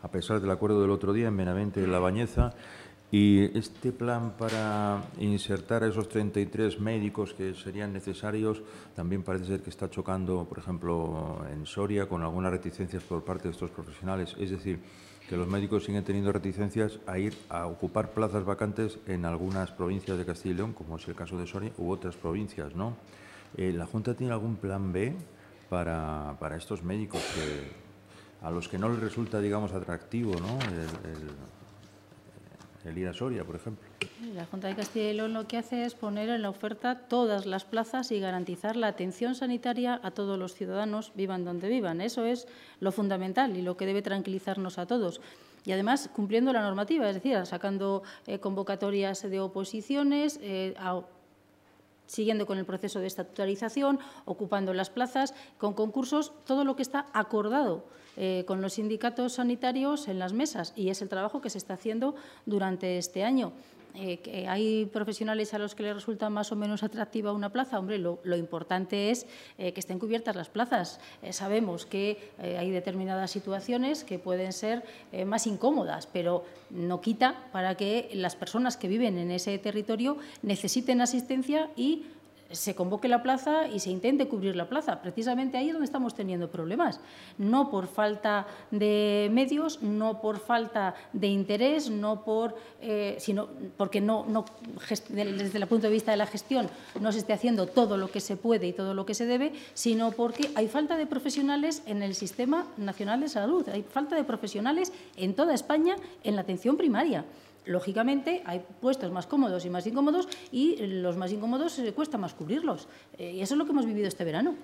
a pesar del acuerdo del otro día en Benavente y La Bañeza. Y este plan para insertar a esos treinta y tres médicos que serían necesarios también parece ser que está chocando, por ejemplo, en Soria, con algunas reticencias por parte de estos profesionales. Es decir, que los médicos siguen teniendo reticencias a ir a ocupar plazas vacantes en algunas provincias de Castilla y León, como es el caso de Soria, u otras provincias, ¿no? Eh, ¿La Junta tiene algún plan B para, para estos médicos que, a los que no les resulta, digamos, atractivo, ¿no?, el, el, el ir a Soria, por ejemplo? La Junta de Castilla y León lo que hace es poner en la oferta todas las plazas y garantizar la atención sanitaria a todos los ciudadanos, vivan donde vivan. Eso es lo fundamental y lo que debe tranquilizarnos a todos. Y además cumpliendo la normativa, es decir, sacando eh, convocatorias de oposiciones, eh, a, siguiendo con el proceso de estatutarización, ocupando las plazas, con concursos, todo lo que está acordado eh, con los sindicatos sanitarios en las mesas, y es el trabajo que se está haciendo durante este año. Eh, que hay profesionales a los que les resulta más o menos atractiva una plaza. Hombre, lo, lo importante es eh, que estén cubiertas las plazas. Eh, sabemos que eh, hay determinadas situaciones que pueden ser eh, más incómodas, pero no quita para que las personas que viven en ese territorio necesiten asistencia y se convoque la plaza y se intente cubrir la plaza. Precisamente ahí es donde estamos teniendo problemas. No por falta de medios, no por falta de interés, no por, eh, sino porque no, no, desde el punto de vista de la gestión no se esté haciendo todo lo que se puede y todo lo que se debe, sino porque hay falta de profesionales en el Sistema Nacional de Salud. Hay falta de profesionales en toda España en la atención primaria. Lógicamente, hay puestos más cómodos y más incómodos, y los más incómodos eh, cuesta más cubrirlos. Eh, y eso es lo que hemos vivido este verano.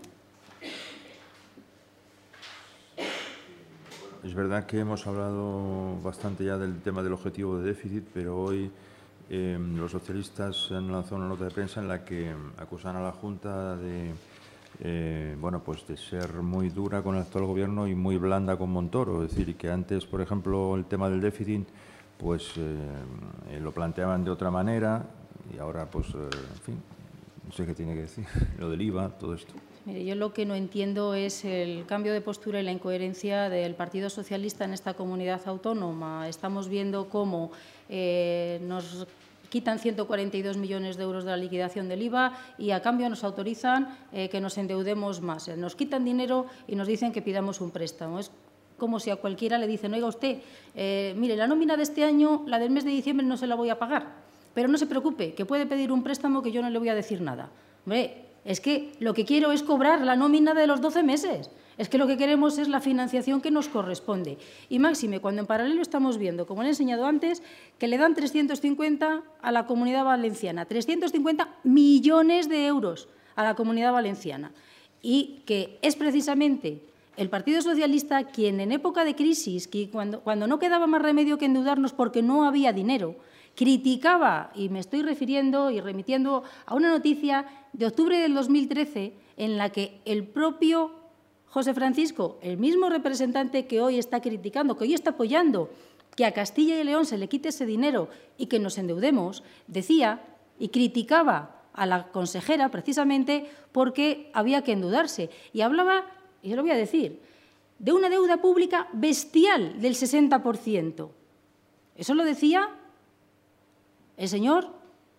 Es verdad que hemos hablado bastante ya del tema del objetivo de déficit, pero hoy eh, los socialistas han lanzado una nota de prensa en la que acusan a la Junta de, eh, bueno, pues de ser muy dura con el actual Gobierno y muy blanda con Montoro. Es decir, que antes, por ejemplo, el tema del déficit pues eh, lo planteaban de otra manera y ahora, pues, eh, en fin, no sé qué tiene que decir, lo del I V A, todo esto. Mire, yo lo que no entiendo es el cambio de postura y la incoherencia del Partido Socialista en esta comunidad autónoma. Estamos viendo cómo eh, nos quitan ciento cuarenta y dos millones de euros de la liquidación del I V A y a cambio nos autorizan eh, que nos endeudemos más. Nos quitan dinero y nos dicen que pidamos un préstamo. Es como si a cualquiera le dicen, oiga usted, eh, mire, la nómina de este año, la del mes de diciembre, no se la voy a pagar, pero no se preocupe, que puede pedir un préstamo que yo no le voy a decir nada. Hombre, es que lo que quiero es cobrar la nómina de los doce meses. Es que lo que queremos es la financiación que nos corresponde. Y máxime, cuando en paralelo estamos viendo, como le he enseñado antes, que le dan trescientos cincuenta a la Comunidad Valenciana, trescientos cincuenta millones de euros a la Comunidad Valenciana, y que es precisamente el Partido Socialista quien en época de crisis, que cuando, cuando no quedaba más remedio que endeudarnos porque no había dinero, criticaba, y me estoy refiriendo y remitiendo a una noticia de octubre del dos mil trece, en la que el propio José Francisco, el mismo representante que hoy está criticando, que hoy está apoyando que a Castilla y León se le quite ese dinero y que nos endeudemos, decía y criticaba a la consejera precisamente porque había que endeudarse. Y hablaba, y se lo voy a decir, de una deuda pública bestial del sesenta por ciento. Eso lo decía el señor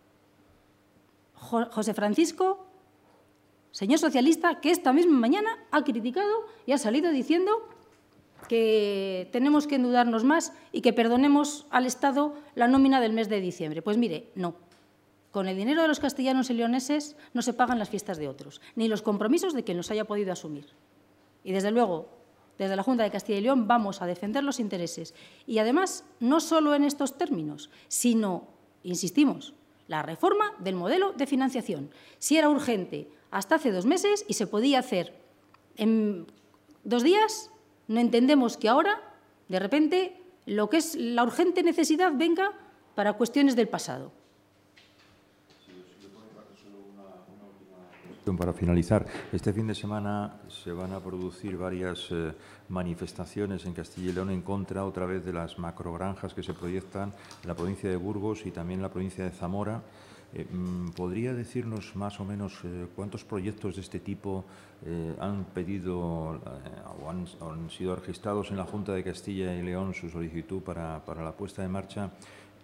José Francisco, señor socialista, que esta misma mañana ha criticado y ha salido diciendo que tenemos que endeudarnos más y que perdonemos al Estado la nómina del mes de diciembre. Pues mire, no. Con el dinero de los castellanos y leoneses no se pagan las fiestas de otros, ni los compromisos de quien los haya podido asumir. Y, desde luego, desde la Junta de Castilla y León vamos a defender los intereses. Y, además, no solo en estos términos, sino, insistimos, la reforma del modelo de financiación. Si era urgente hasta hace dos meses y se podía hacer en dos días, no entendemos que ahora, de repente, lo que es la urgente necesidad venga para cuestiones del pasado. Para finalizar, este fin de semana se van a producir varias eh, manifestaciones en Castilla y León en contra otra vez de las macrogranjas que se proyectan en la provincia de Burgos y también en la provincia de Zamora, Eh, ¿Podría decirnos más o menos eh, cuántos proyectos de este tipo eh, han pedido eh, o han, han sido registrados en la Junta de Castilla y León su solicitud para, para la puesta en marcha?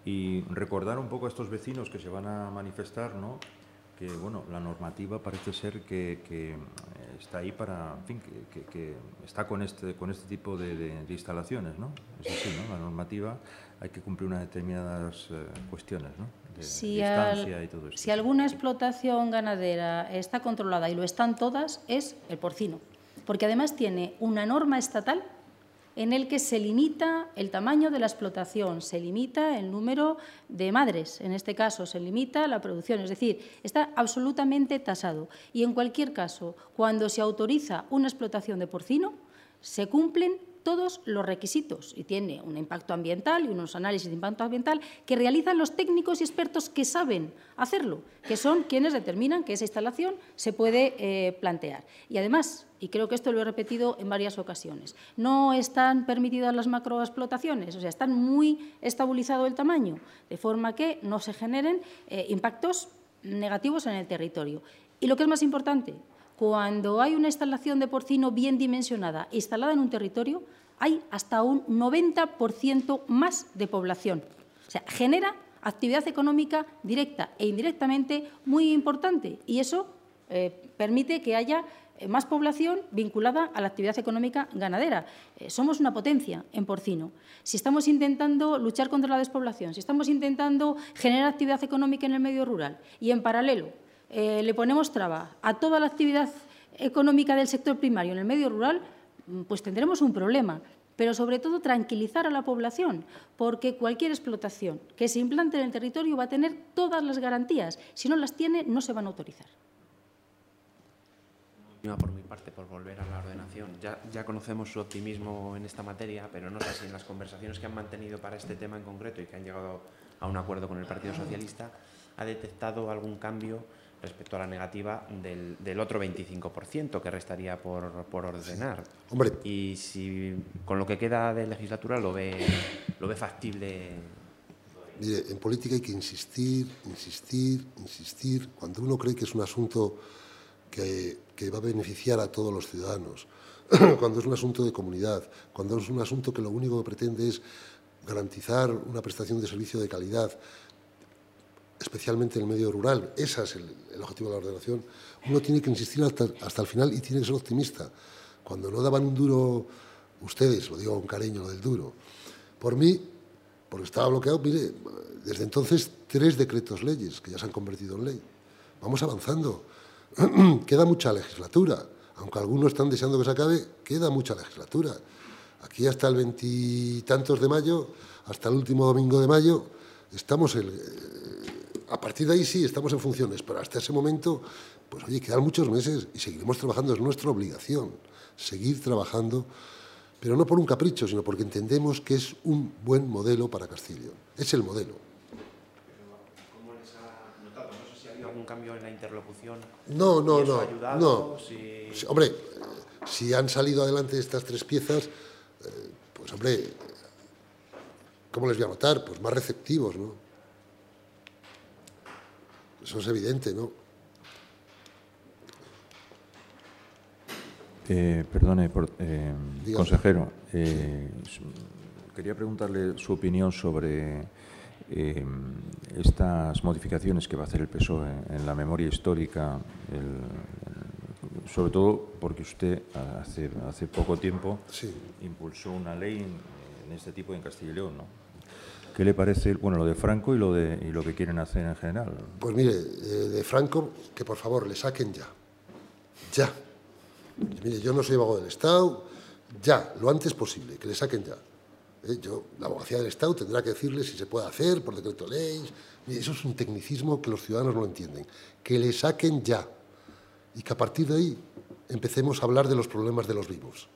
Y recordar un poco a estos vecinos que se van a manifestar, ¿no?, que bueno, la normativa parece ser que, que está ahí para, en fin, que, que, que está con este, con este tipo de, de, de instalaciones, ¿no? Es así, ¿no? La normativa hay que cumplir unas determinadas eh, cuestiones, ¿no? De si distancia al, y todo esto. Si alguna explotación ganadera está controlada, y lo están todas, es el porcino, porque además tiene una norma estatal en el que se limita el tamaño de la explotación, se limita el número de madres, en este caso se limita la producción, es decir, está absolutamente tasado. Y en cualquier caso, cuando se autoriza una explotación de porcino, se cumplen todos los requisitos y tiene un impacto ambiental y unos análisis de impacto ambiental que realizan los técnicos y expertos que saben hacerlo, que son quienes determinan que esa instalación se puede eh, plantear. Y además, y creo que esto lo he repetido en varias ocasiones, no están permitidas las macroexplotaciones, o sea, están muy estabilizado el tamaño, de forma que no se generen eh, impactos negativos en el territorio. Y lo que es más importante, cuando hay una instalación de porcino bien dimensionada instalada en un territorio, hay hasta un noventa por ciento más de población. O sea, genera actividad económica directa e indirectamente muy importante y eso eh, permite que haya más población vinculada a la actividad económica ganadera. Eh, somos una potencia en porcino. Si estamos intentando luchar contra la despoblación, si estamos intentando generar actividad económica en el medio rural y en paralelo Eh, le ponemos traba a toda la actividad económica del sector primario en el medio rural, pues tendremos un problema. Pero, sobre todo, tranquilizar a la población, porque cualquier explotación que se implante en el territorio va a tener todas las garantías. Si no las tiene, no se van a autorizar. Por mi parte, por volver a la ordenación. Ya, ya conocemos su optimismo en esta materia, pero no sé si en las conversaciones que han mantenido para este tema en concreto y que han llegado a un acuerdo con el Partido Socialista, ha detectado algún cambio respecto a la negativa del, del otro veinticinco por ciento que restaría por, por ordenar. Hombre. Y si con lo que queda de legislatura lo ve, lo ve factible. Mire, en política hay que insistir, insistir, insistir, cuando uno cree que es un asunto que, que va a beneficiar a todos los ciudadanos, cuando es un asunto de comunidad, cuando es un asunto que lo único que pretende es garantizar una prestación de servicio de calidad, especialmente en el medio rural, ese es el, el objetivo de la ordenación, uno tiene que insistir hasta, hasta el final y tiene que ser optimista. Cuando no daban un duro, ustedes, lo digo con cariño, lo del duro, por mí, porque estaba bloqueado, mire, desde entonces tres decretos leyes que ya se han convertido en ley. Vamos avanzando. Queda mucha legislatura, aunque algunos están deseando que se acabe, queda mucha legislatura. Aquí hasta el veintitantos de mayo, hasta el último domingo de mayo, estamos el... A partir de ahí sí, estamos en funciones, pero hasta ese momento, pues oye, quedan muchos meses y seguiremos trabajando, es nuestra obligación, seguir trabajando, pero no por un capricho, sino porque entendemos que es un buen modelo para Castilla. Es el modelo. ¿Cómo les ha notado? No sé si ha habido algún cambio en la interlocución. No, no, ¿Y eso no, ha ayudado? no. Si... Sí, hombre, si han salido adelante estas tres piezas, eh, pues hombre, ¿cómo les voy a notar? Pues más receptivos, ¿no? Eso es evidente, ¿no? Eh, perdone, por, eh, consejero, eh, quería preguntarle su opinión sobre eh, estas modificaciones que va a hacer el P S O E en la memoria histórica, el, sobre todo porque usted hace, hace poco tiempo sí. impulsó una ley en, en este tipo en Castilla y León, ¿no? ¿Qué le parece, bueno, lo de Franco y lo de y lo que quieren hacer en general? Pues mire, eh, de Franco, que por favor le saquen ya. Ya. Mire, yo no soy abogado del Estado, ya, lo antes posible, que le saquen ya. Eh, yo, la abogacía del Estado tendrá que decirle si se puede hacer por decreto ley. Mire, eso es un tecnicismo que los ciudadanos no entienden. Que le saquen ya. Y que a partir de ahí empecemos a hablar de los problemas de los vivos.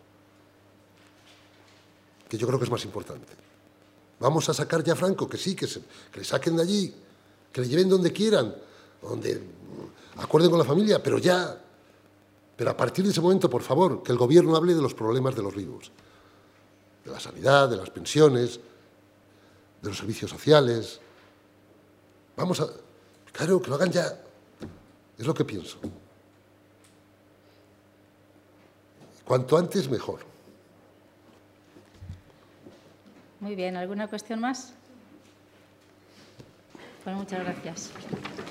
Que yo creo que es más importante. Vamos a sacar ya a Franco, que sí, que, se, que le saquen de allí, que le lleven donde quieran, donde acuerden con la familia, pero ya. Pero a partir de ese momento, por favor, que el Gobierno hable de los problemas de los vivos, de la sanidad, de las pensiones, de los servicios sociales. Vamos a... Claro, que lo hagan ya. Es lo que pienso. Cuanto antes, mejor. Muy bien, ¿alguna cuestión más? Pues muchas gracias.